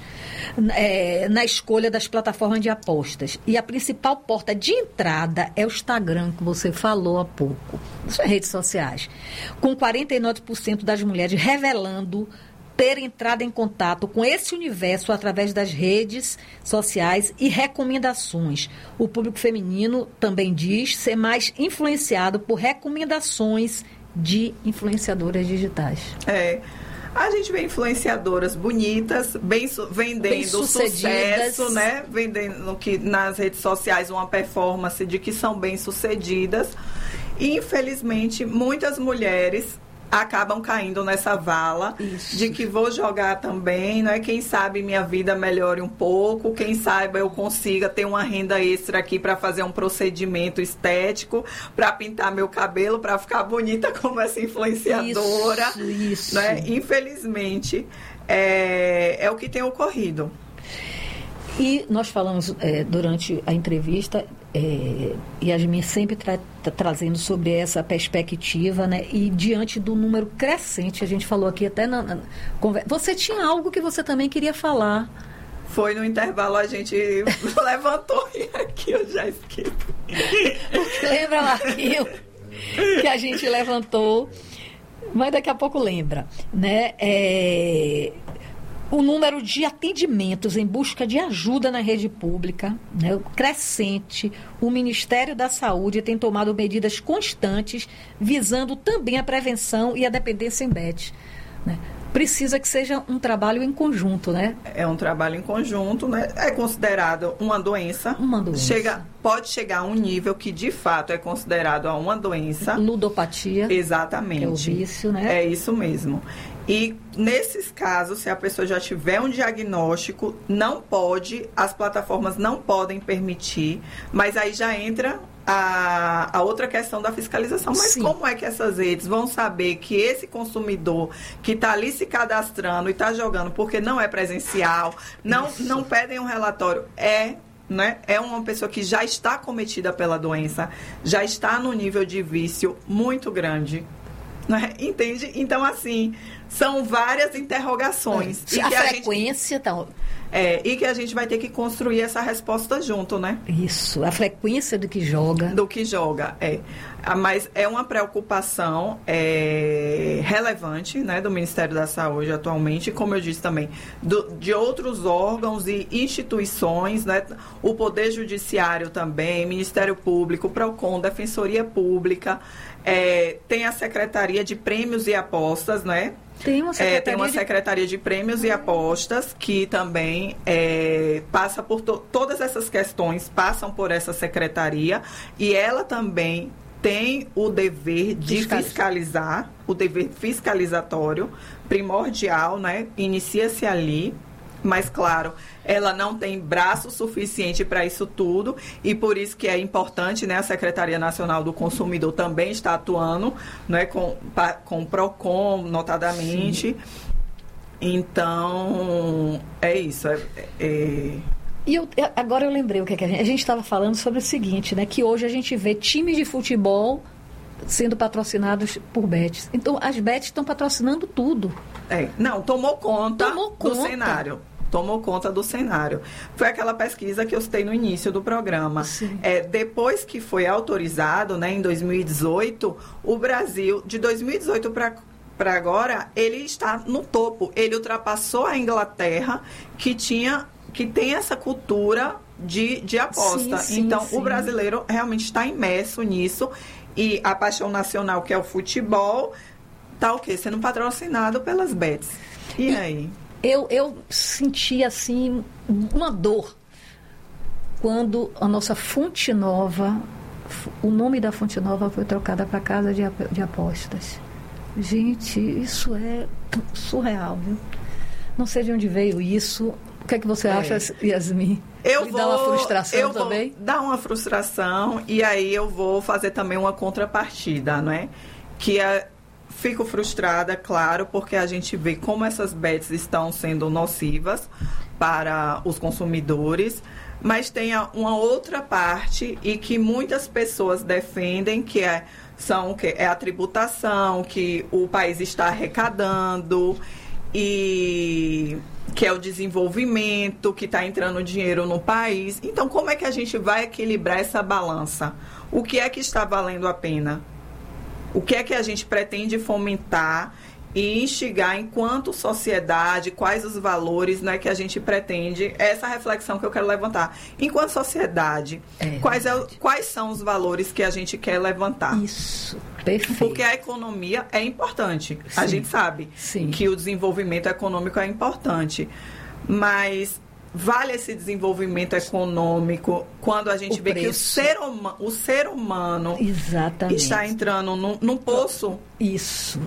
na escolha das plataformas de apostas. E a principal porta de entrada é o Instagram, que você falou há pouco, as redes sociais, com 49% das mulheres revelando ter entrado em contato com esse universo através das redes sociais e recomendações. O público feminino também diz ser mais influenciado por recomendações de influenciadoras digitais. A gente vê influenciadoras bonitas, vendendo sucesso, né? Vendendo que nas redes sociais uma performance de que são bem-sucedidas. E, infelizmente, muitas mulheres acabam caindo nessa vala de que vou jogar também, não é? Quem sabe minha vida melhore um pouco, quem sabe eu consiga ter uma renda extra aqui para fazer um procedimento estético, para pintar meu cabelo, para ficar bonita como essa influenciadora. Isso. Né? Infelizmente, é o que tem ocorrido. E nós falamos durante a entrevista, Yasmin sempre trazendo sobre essa perspectiva, né? E diante do número crescente, a gente falou aqui até na conversa. Você tinha algo que você também queria falar. Foi no intervalo, a gente levantou e aqui eu já esqueci. Lembra lá que a gente levantou, mas daqui a pouco lembra, né? O número de atendimentos em busca de ajuda na rede pública, né, crescente. O Ministério da Saúde tem tomado medidas constantes visando também a prevenção e a dependência em BET. Né? precisa que seja um trabalho em conjunto, né? É um trabalho em conjunto, né? É considerado uma doença. Pode chegar a um nível que, de fato, é considerado uma doença. Ludopatia. Exatamente. É o vício, né? É isso mesmo. E, nesses casos, se a pessoa já tiver um diagnóstico, as plataformas não podem permitir, mas aí já entra a outra questão da fiscalização. Mas Sim. Como é que essas redes vão saber que esse consumidor que está ali se cadastrando e está jogando porque não é presencial, não pedem um relatório, né? É uma pessoa que já está acometida pela doença, já está no nível de vício muito grande, né? Entende? Então, assim, são várias interrogações. E a frequência... e que a gente vai ter que construir essa resposta junto, né? Isso, a frequência do que joga. Mas é uma preocupação relevante, né, do Ministério da Saúde atualmente, como eu disse também, de outros órgãos e instituições, né? O Poder Judiciário também, Ministério Público, PROCON, Defensoria Pública, tem a Secretaria de Prêmios e Apostas, né? Tem uma Secretaria de Prêmios e Apostas que também passa por todas essas questões, passam por essa secretaria, e ela também tem o dever de fiscalizar, o dever fiscalizatório primordial, né? Inicia-se ali, mas, claro, ela não tem braço suficiente para isso tudo, e por isso que é importante, né, a Secretaria Nacional do Consumidor também está atuando, né, com o PROCON, notadamente. Sim. Então, é isso. Agora eu lembrei o que a gente estava falando sobre o seguinte, né, que hoje a gente vê times de futebol sendo patrocinados por bets. Então, as bets estão patrocinando tudo. Tomou conta do cenário. Tomou conta do cenário. Foi aquela pesquisa que eu citei no início do programa. Depois que foi autorizado, né, em 2018, o Brasil, de 2018 para agora, ele está no topo. Ele ultrapassou a Inglaterra, que tem essa cultura de aposta. Sim. O brasileiro realmente está imerso nisso. E a paixão nacional, que é o futebol, está o quê? Sendo patrocinado pelas bets. E aí? Eu senti, assim, uma dor quando a nossa Fonte Nova, o nome da Fonte Nova foi trocada para Casa de Apostas. Gente, isso é surreal, viu? Não sei de onde veio isso. O que é que você acha, Yasmin? Dá uma frustração também? Dá uma frustração, e aí eu vou fazer também uma contrapartida, né? Fico frustrada, claro, porque a gente vê como essas bets estão sendo nocivas para os consumidores, mas tem uma outra parte, e que muitas pessoas defendem, que é a tributação, que o país está arrecadando, e que é o desenvolvimento, que está entrando dinheiro no país. Então, como é que a gente vai equilibrar essa balança? O que é que está valendo a pena? O que é que a gente pretende fomentar e instigar enquanto sociedade? Quais os valores, né, que a gente pretende? Essa reflexão que eu quero levantar. Enquanto sociedade, quais são os valores que a gente quer levantar? Isso, perfeito. Porque a economia é importante. Sim. A gente sabe que o desenvolvimento econômico é importante. Mas vale esse desenvolvimento econômico quando a gente vê que o ser humano Exatamente. Está entrando num poço? Isso.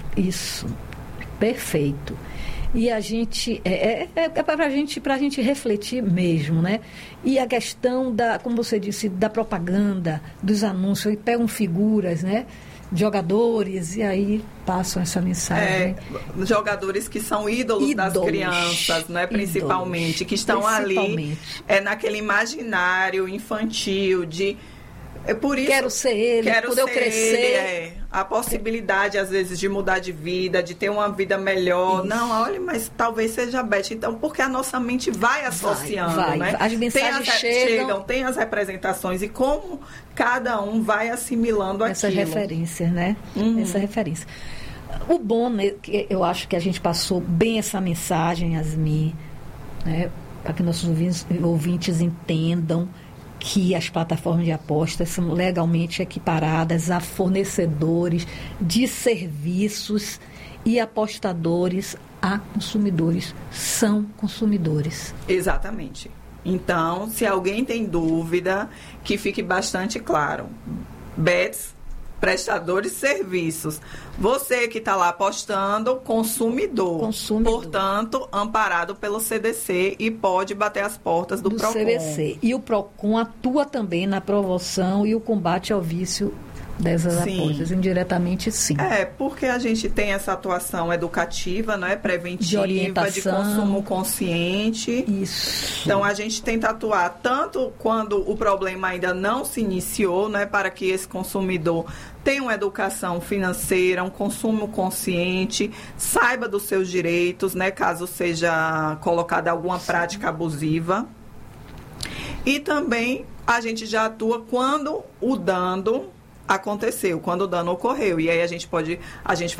Perfeito. E a gente, para a gente refletir mesmo, né? E a questão como você disse, da propaganda, dos anúncios, pegam figuras, né? Jogadores, e aí passam essa mensagem. Jogadores que são ídolos das crianças, né, principalmente, que estão ali naquele imaginário infantil de... por isso, quero ser ele, quando eu crescer. A possibilidade, às vezes, de mudar de vida, de ter uma vida melhor. Isso. Não, olha, mas talvez seja beta. Então, porque a nossa mente vai associando, né? As mensagens chegam. Tem as representações, e como cada um vai assimilando aquilo. Essas referências, né? Essa referência. O bom, né, que eu acho que a gente passou bem essa mensagem, Yasmin, né, para que nossos ouvintes entendam que as plataformas de apostas são legalmente equiparadas a fornecedores de serviços e apostadores a consumidores. São consumidores. Exatamente. Então, se alguém tem dúvida, que fique bastante claro. Bets, prestadores de serviços. Você que está lá apostando, consumidor. Portanto, amparado pelo CDC e pode bater as portas do PROCON. CDC. E o PROCON atua também na promoção e o combate ao vício dessas apostas, indiretamente sim. Porque a gente tem essa atuação educativa, não é? Preventiva, de orientação, de consumo consciente. Isso. Então, a gente tenta atuar tanto quando o problema ainda não se iniciou, não é? Para que esse consumidor tenha uma educação financeira, um consumo consciente, saiba dos seus direitos, né? Caso seja colocada alguma prática abusiva. E também a gente já atua quando o dano aconteceu, quando o dano ocorreu. E aí a gente